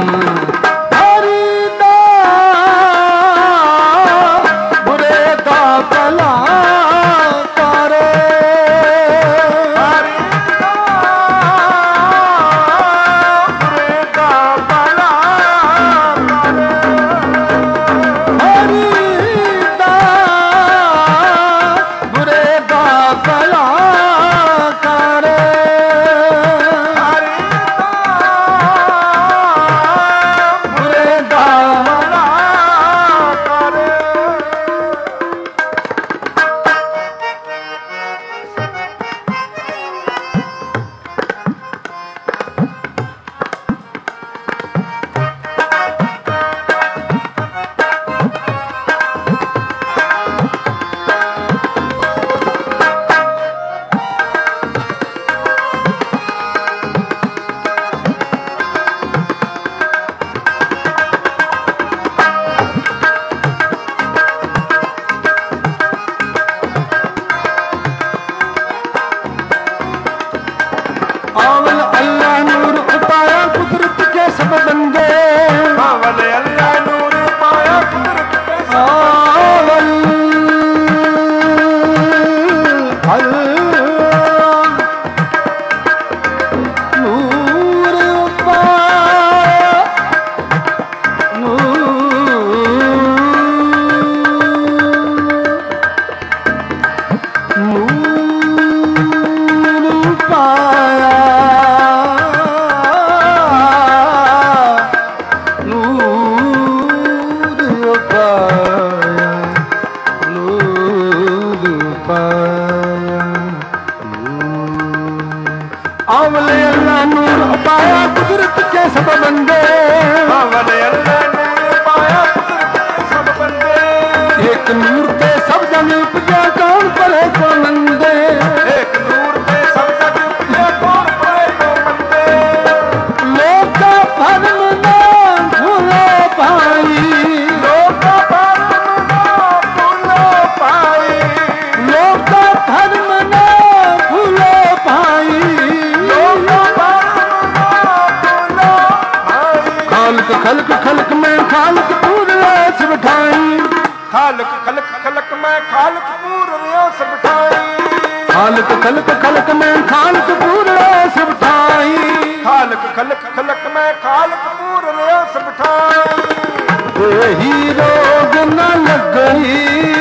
खालक खलक खलक में खालक पूर रस बिठाई
खालक खलक खलक में खालक पूर रस बिठाई
खालक खलक खलक में खालक पूर रस बिठाई
खालक खलक खलक में खालक पूर रस बिठाई
यही रोग न लगई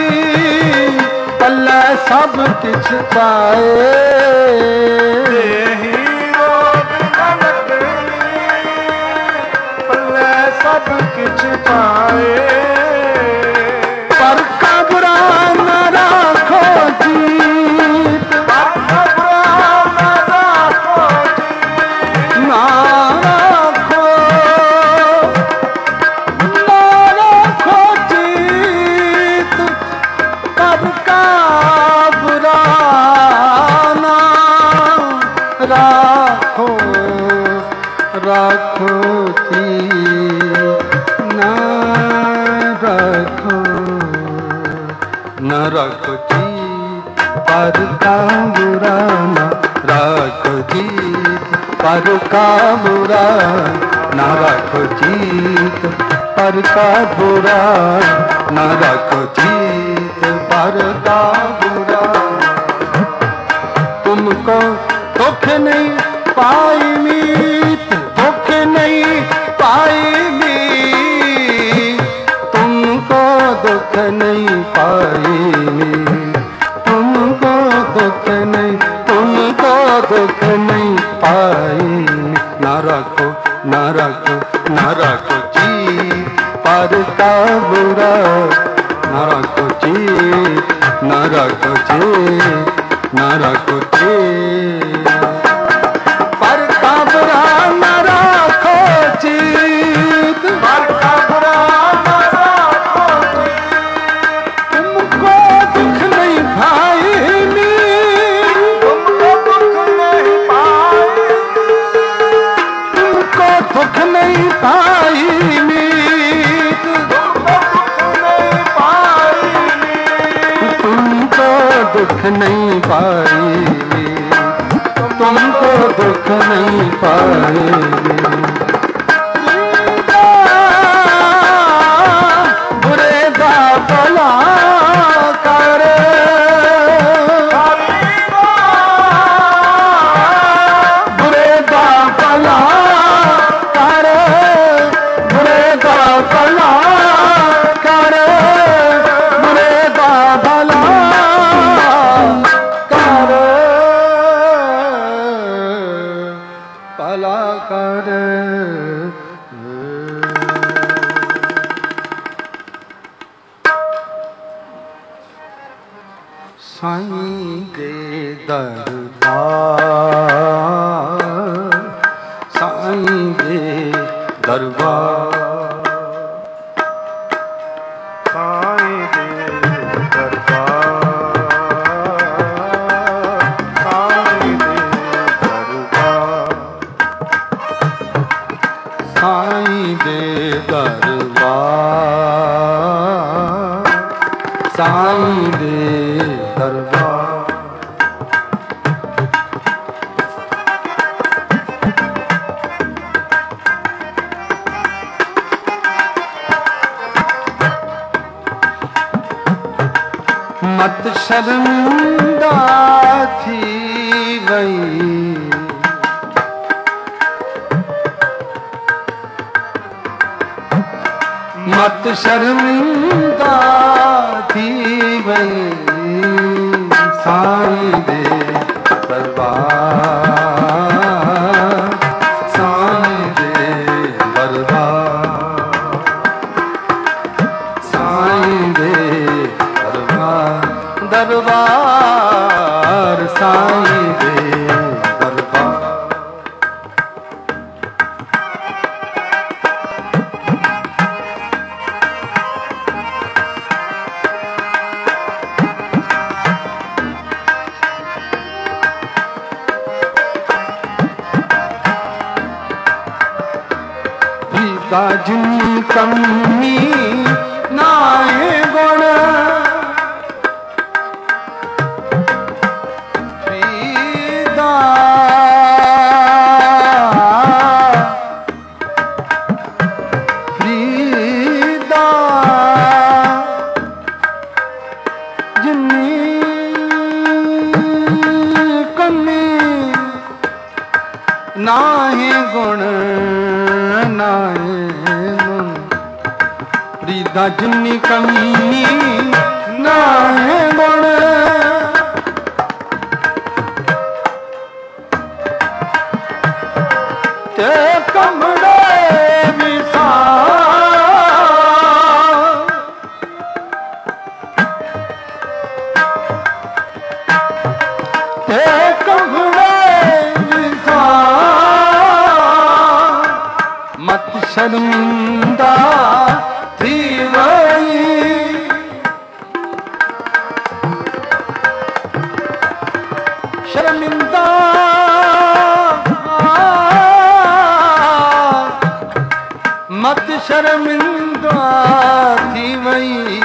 पल्ला सब किछ पाए
सब किछ पाए
पर का बुरा न राखो जीत
पर का बुरा न राखो जीत
ना राखो ना राखो जीत पर का बुरा ना राखो राखो न रखो जीत पर का बुरा न रखो जीत पर का बुरा न रखो जीत पर का बुरा न रखो जीत पर का बुरा तुमको दुख नहीं पाई मीत दुख नहीं पाई मीत तुमको दुख नहीं पाई तुमको दुख नहीं तुमको दुख नहीं पाई न रखो न रखो न रखो जीत पर का बुरा न रखो जीत न रखो जीत न रखो जीत पर का बुरा न रखो जीत
पर का बुरा न राखो
तुमको दुख नहीं भाई
तुमको दुख नहीं पाए
तुमको दुख नहीं पाई
तुमको दुख नहीं पाए
तुमको दुख नहीं पाई बुरे दा भला कर बुरे दा भला कर बुरे दा भला कर बुरे दा भला कर भला कर साईं दे दरबार साईं दे दरबार
साईं दे दरबार साईं दे दरबार
साईं दे दरबार साईं दे दरबार मत शर्मिंदा थी वही मत शर्मिंदा थी वही साईं दे दरबार साईं दे दरबार साईं दे दरबार दरबार साईं दे दरबार जिन कमी नाए गुण फरीदा ਨਾਏ ਗੁਣ ਰੀਦਾ ਜਿੰਨੀ ਕਮੀ ਨਾਏ ਗੁਣ ਤੇ ਕਮੜੇ ਵਿਸਾਰ ਤੇ ਮਤ ਸ਼ਰਮਿੰਦਾ ਥੀ ਵਈ ਸ਼ਰਮਿੰਦਾ ਮਤ ਸ਼ਰਮਿੰਦਾ ਥੀ ਵਈ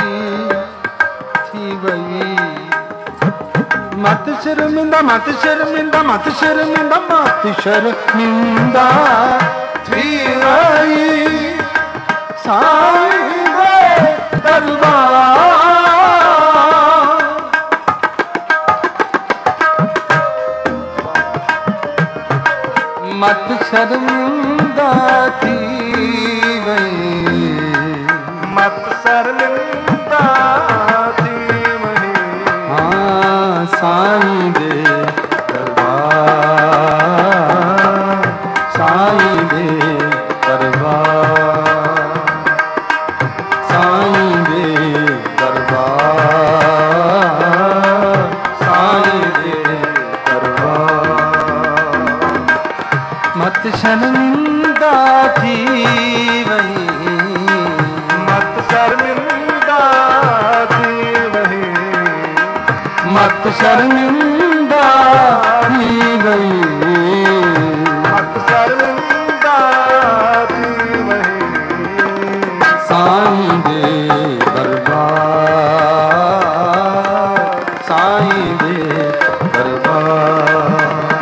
ਥੀ ਵਈ ਮਤ ਸ਼ਰਮਿੰਦਾ ਮਤ ਸ਼ਰਮਿੰਦਾ ਮਤ ਸ਼ਰਮਿੰਦਾ ਮਤ ਸ਼ਰਮਿੰਦਾ ਥੀ ਵਈ ਸਾਈਂ ਦੇ ਦਰਬਾਰ ਮਤ ਸ਼ਰਮਿੰਦਾ ਥੀ ਵਈ
ਮਤ ਸ਼ਰਮਿੰਦਾ ਥੀ ਵਈ
ਹਾਂ ਸਾਈਂ ਦੇ ਦਰਬਾਰ ਸਾਈਂ ਦੇ ਦਰਬਾਰ ਸਾਈਂ ਦੇ ਦਰਬਾਰ ਸਾਈਂ ਦੇ ਦਰਬਾਰ ਮਤ ਸ਼ਰਮਿੰਦਾ ਥੀ ਵਈ
ਮਤ ਸ਼ਰਮਿੰਦਾ ਥੀ ਵਈ
ਮਤ ਸ਼ਰਮਿੰਦਾ ਥੀ ਵਈ
ਮਤ ਸ਼ਰਮਿੰਦਾ ਥੀ ਵਈ
ਸਾਈਂ ਦੇ ਦਰਬਾਰ ਸਾਈਂ ਦੇ ਦਰਬਾਰ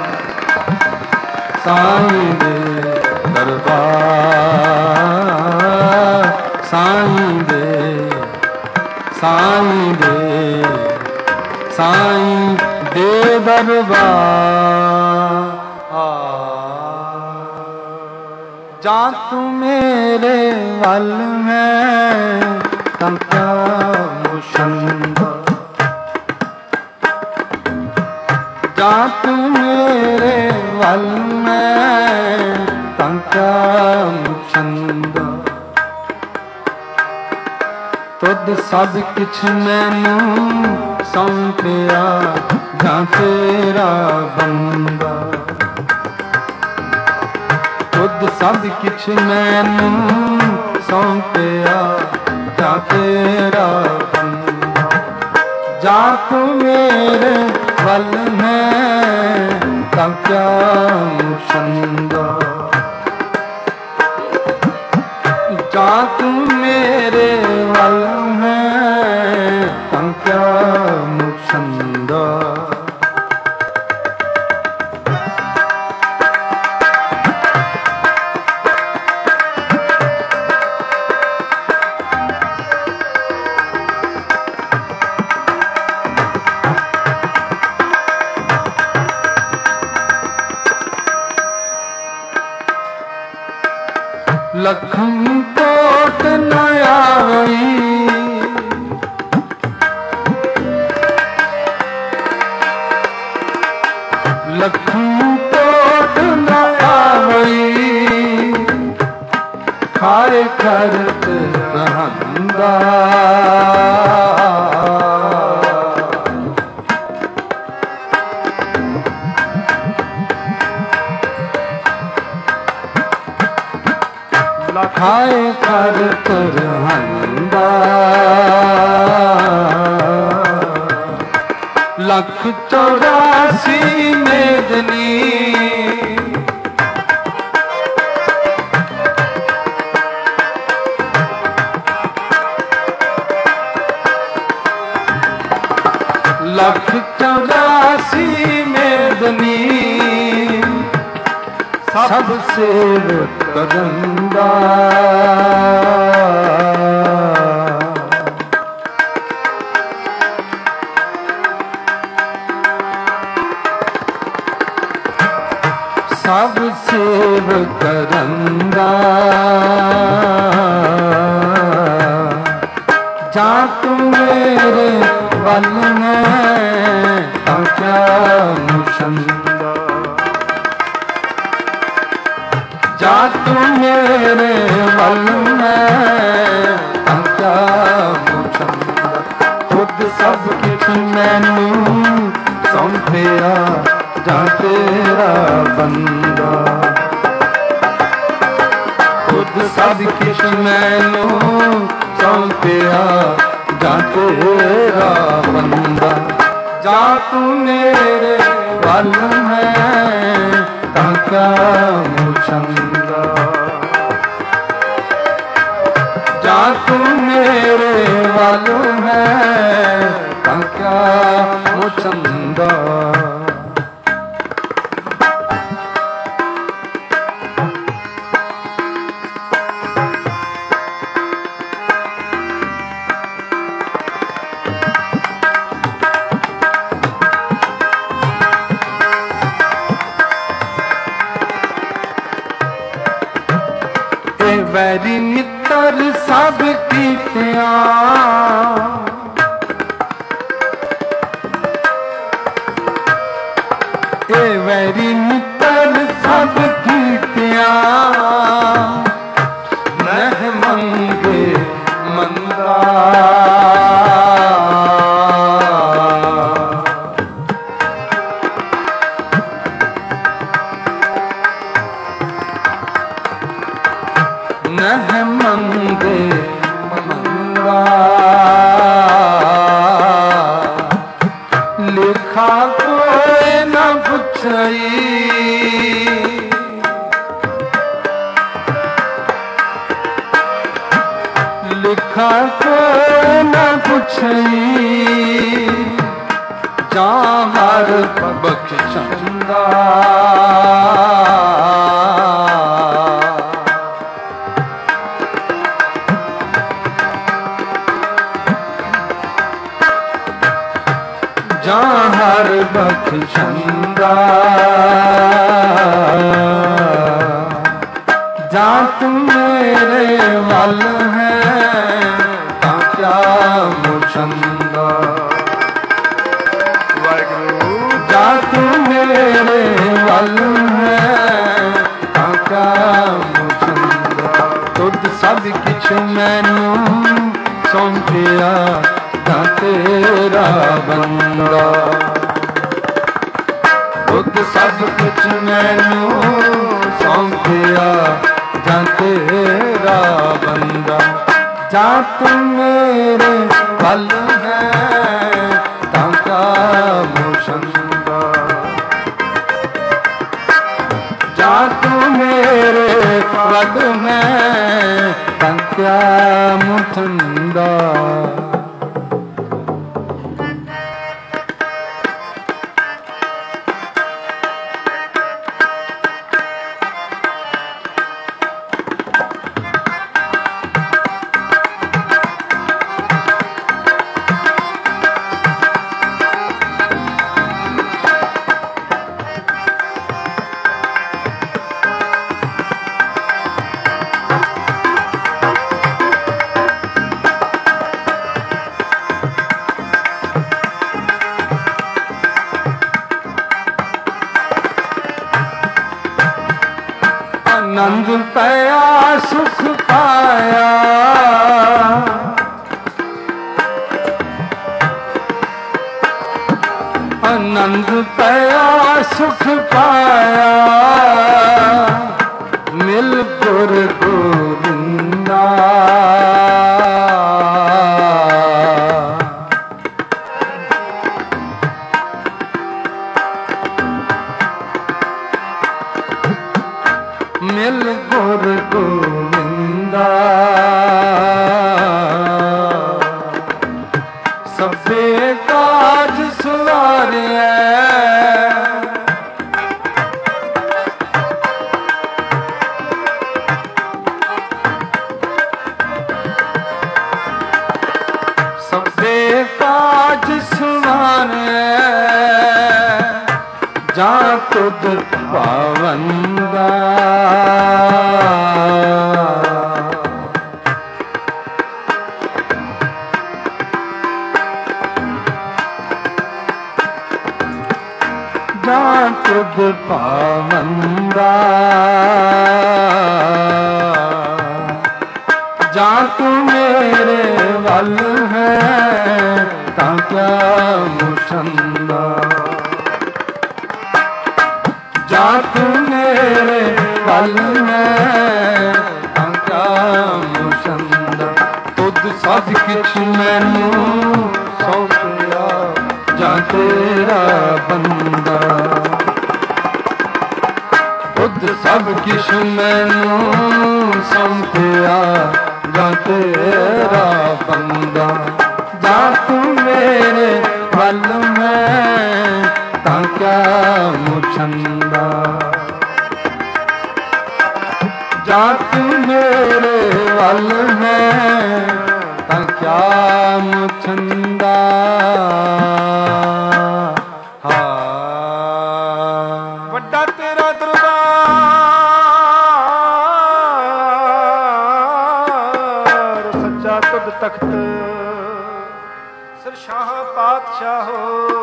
ਸਾਈਂ ਦੇ ਦਰਬਾਰ ਸਾਈਂ ਦੇ ਸਾਈਂ ਦੇ ਸਾਈਂ ਦੇ ਦਰਬਾਰ ਜਾਂ ਤੂੰ ਮੇਰੇ ਵੱਲ ਮੈਂ ਤਾਂ ਕਿਆ ਮੁਸ਼ੰਦਾ ਜਾਂ ਤੂੰ ਮੇਰੇ ਵੱਲ ਮੈਂ ਤਾਂ ਕਿਆ ਮੁਸ਼ੰਦਾ ਤੁਧ ਸਭ ਕਿਛ ਮੈਨੂੰ ਸੌਂਪਿਆ ਜਾਂ ਤੇਰਾ ਬੰਦਾ ਤੁਧ ਸਭ ਕਿਛ ਮੈਨੂੰ ਸੌਂਪਿਆ ਜਾਂ ਤੇਰਾ ਬੰਦਾ ਜਾਂ ਤੂੰ ਮੇਰੇ ਵੱਲ ਮੈਂ ਤਾਂ ਕਿਆ ਮੁਸ਼ੰਦਾ ਜਾਂ ਤੂੰ ਮੇਰੇ ਵੱਲ ਮੈਂ ਤਾਂ ਕਿਆ ਮੁਸ਼ੰਦਾ लखन कोट न आई लखन कोट न आई खाए करत रहंदा खाए करत रहंदा लख चौरासी मेदनी लख चौरासी मेदनी सब सेव करंदा सब सेव करंदा तू मेरे वल मैं तां क्या मुछंदा खुद सब किछ मैनू सौंपिया जां तेरा बंदा खुद सब किछ मैनू सौंपिया जां तेरा बंदा जा तू मेरे वल है तां क्या मुछंदा जा तू मेरे वल है तां क्या मुछंदा वैरी मित्र सब कीतिया ए वैरी मित्र सब कीतिया नह मंगे मंदा नह मंगे मंगा लिखा कोई न पुछई लिखा कोई न पुछई जा हर बख्शंदा जा हर बख्शंदा जा तू मेरे वल है तां क्या मुछंदा वाहिगुरू जा तू मेरे वल है तां क्या मुछंदा तुद सब किछ मैनू सौंपिया तां तेरा बंदा खुद सब कुछ मैनू सौंपिया जां तेरा बंदा जा तू मेरे वल है तां क्या मुछंदा जा तू मेरे वल है तां क्या मुछंदा आनंद पाया सुख पाया आनंद पाया सुख पाया मिल गुर गोविंदा मिल गुर गोविंदा सबे काज सुवारिया सबे काज सुवारिया जा तुद पावंदा जा तुद पावंदा ਜਾਂ ਤੂੰ ਮੇਰੇ ਵੱਲ ਹੈ ਤਾਂ ਕਿਆ ਮੁਸ਼ੰਦਾ ਜਾਂ ਤੂੰ ਮੇਰੇ ਵੱਲ ਹੈ ਤਾਂ ਕਿਆ ਮੁਸ਼ੰਦਾ ਤੁਧ ਸਭ ਕਿਛ ਮੈਨੂੰ ਸੌਂਪਿਆ ਜਾਂ ਤੇਰਾ ਬੰਦਾ ਤੁਧ ਸਭ ਕਿਛ ਮੈਨੂੰ ਸੌਂਪਿਆ ਜਾਂ ਤੇਰਾ ਬੰਦਾ ਜਾਂ ਤੂੰ ਮੇਰੇ ਵੱਲ ਮੈਂ ਤਾਂ ਕਿਆ ਮੁਛੰਦਾ ਜਾਂ ਤੂੰ ਮੇਰੇ ਵੱਲ ਹੈ ਤਾਂ ਕਿਆ ਮੁਛੰਦਾ ਹਾਂ
ਵੱਡਾ ਤੇਰਾ ਦਰਬਾਰ ਸੱਚਾ ਤੁਧ ਤਖਤ ਸਰਸ਼ਾਹ ਪਾਤਸ਼ਾਹੋ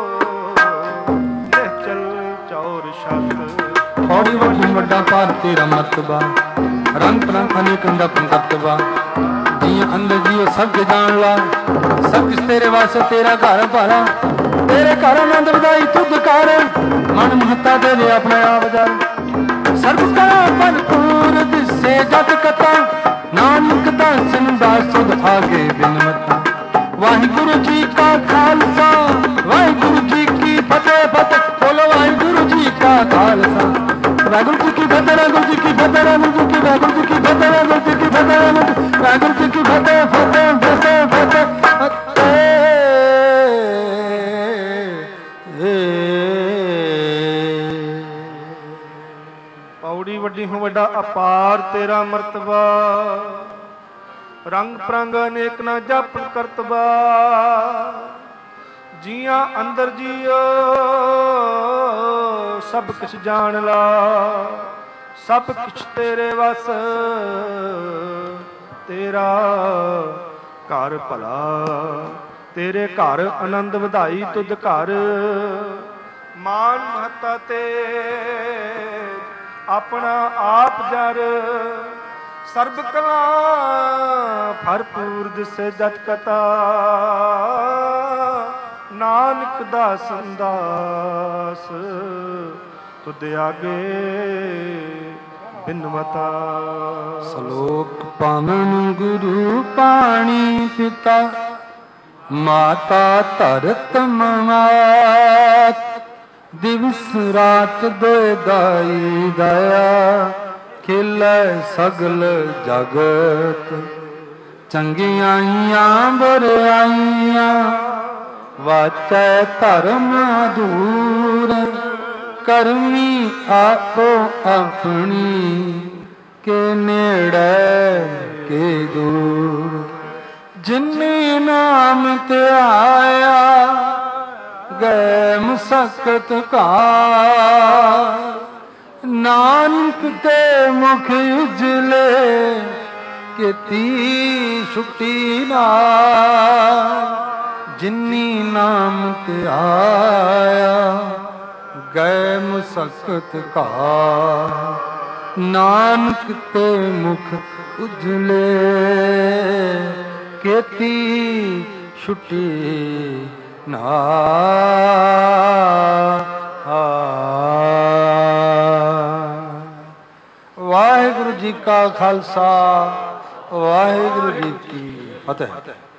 ਨਿਹਚਲ ਚੌਰ ਸ਼ਬਦ
ਹੌਲੀ ਵੱਡੀ ਵੱਡਾ ਭਾਰ ਤੇਰਾ ਮਰਤਬਾ ਰੰਗ ਰੰਗ ਅਨੇਕ ਦਾ ਪੰਕਤਵਾ ਜੀ ਅੰਦਰ ਜੀਓ ਸਭ ਜਾਣ ਲਾ ਸਭ ਕਿਸ ਤੇਰੇ ਵਾਸਤੇ ਤੇਰਾ ਘਰ ਭਾਰਾ ਤੇਰੇ ਘਰ ਆਨੰਦ ਵਧਾਈ ਤੁਧ ਕਰ ਮਨ ਮਹਤਾ ਦੇ ਦੇ ਆਪਣਾ ਆਪ ਜਾ ਸਰਬ ਕਾ ਭਰਪੂਰ ਦਿਸੇ ਜਤ ਕਤਾ ਨਾਨਕ ਦਾਸਨ ਦਾ ਸੁਧ ਆਗੇ ਬਿਨ ਮਤਾ ਵਾਹਿਗੁਰੂ ਜੀ ਕਾ ਖਾਲਸਾ ਵਾਹਿਗੁਰੂ ਜੀ ਕੀ ਫਤਿਹ ਫਤਿਹ ਬੋਲੋ ਵਾਹਿਗੁਰੂ ਜੀ ਕਾ ਖਾਲਸਾ ਵਾਹਿਗੁਰੂ ਜੀ ਕੀ ਫਤਿਹ ਵਾਹਿਗੁਰੂ ਜੀ ਕੀ ਫਤਿਹ ਵਾਹਿਗੁਰੂ ਜੀ ਕੀ ਵਾਹਿਗੁਰੂ ਜੀ ਕੀ ਫਤਿਹ ਵਾਹਿਗੁਰੂ ਜੀ ਕੀ ਫਤਿਹ ਵਾਹਿਗੁਰੂ ਜੀ ਕੀ ਫਤਿਹ ਫਤਿਹ ਫਤਿਹ ਫਤਿਹ
ਪੌੜੀ ਵੱਡੀ ਹੋ ਵੱਡਾ ਅਪਾਰ ਤੇਰਾ ਮਰਤਬਾ ਰੰਗ ਪ੍ਰੰਗ ਅਨੇਕ ਨਾ ਜਾਪਨ ਕਰਤਬਾ ਜੀਆਂ ਅੰਦਰ ਜੀਓ ਸਭ ਕੁਛ ਜਾਣ ਲਾ ਸਭ ਕੁਛ ਤੇਰੇ ਵਸ ਤੇਰਾ ਘਰ ਭਲਾ ਤੇਰੇ ਘਰ ਆਨੰਦ ਵਧਾਈ ਤੁਧ ਘਰ ਮਾਨ ਮਹੱਤਾ ਤੇ ਆਪਣਾ ਆਪ ਜਰ ਸਰਬ ਕਲਾ ਭਰਪੂਰ ਦਿਸੇ ਜਤ ਕਤਾ ਨਾਨਕ ਦਾ ਸੰਦਾਸ ਤੁਧ ਆਗੇ ਬਿਨਵਤਾ
ਸ਼ਲੋਕ ਪਾਵਨ ਗੁਰੂ ਪਾਣੀ ਪਿਤਾ ਮਾਤਾ ਧਰਤ ਮਾਤ ਦਿਵਸ ਰਾਤ ਦੋਇ ਦਾਈ ਦਇਆ ਖਿਲੈ ਸਗਲ ਜਗਤ ਚੰਗਿਆਈਆਂ ਬੁਰਾਈਆਂ ਵਾਚੈ ਧਰਮ ਦੂਰ ਕਰਮੀ ਆਪੋ ਆਪਣੀ ਕੇ ਨੇੜੇ ਕੇ ਦੂਰ ਜਿਨੇ ਨਾਮ ਤੇ ਆਇਆ ਗਏ ਮੁਸਕਤ ਕਾ ਨਾਨਕ ਤੇ ਮੁਖ ਉਜਲੇ ਕੀਤੀ ਛੁੱਟੀ ਨਾ ਜਿਨੀ ਨਾਮ ਤੇ ਆਇਆ ਗਏ ਮੁਸਕਤ ਕਾ ਨਾਨਕ ਤੇ ਮੁਖ ਉਜਲੇ ਕੀਤੀ ਛੁੱਟੀ ਨਾ ਵਾਹਿਗੁਰੂ ਜੀ ਕਾ ਖਾਲਸਾ ਵਾਹਿਗੁਰੂ ਜੀ ਕੀ ਫਤਿਹ।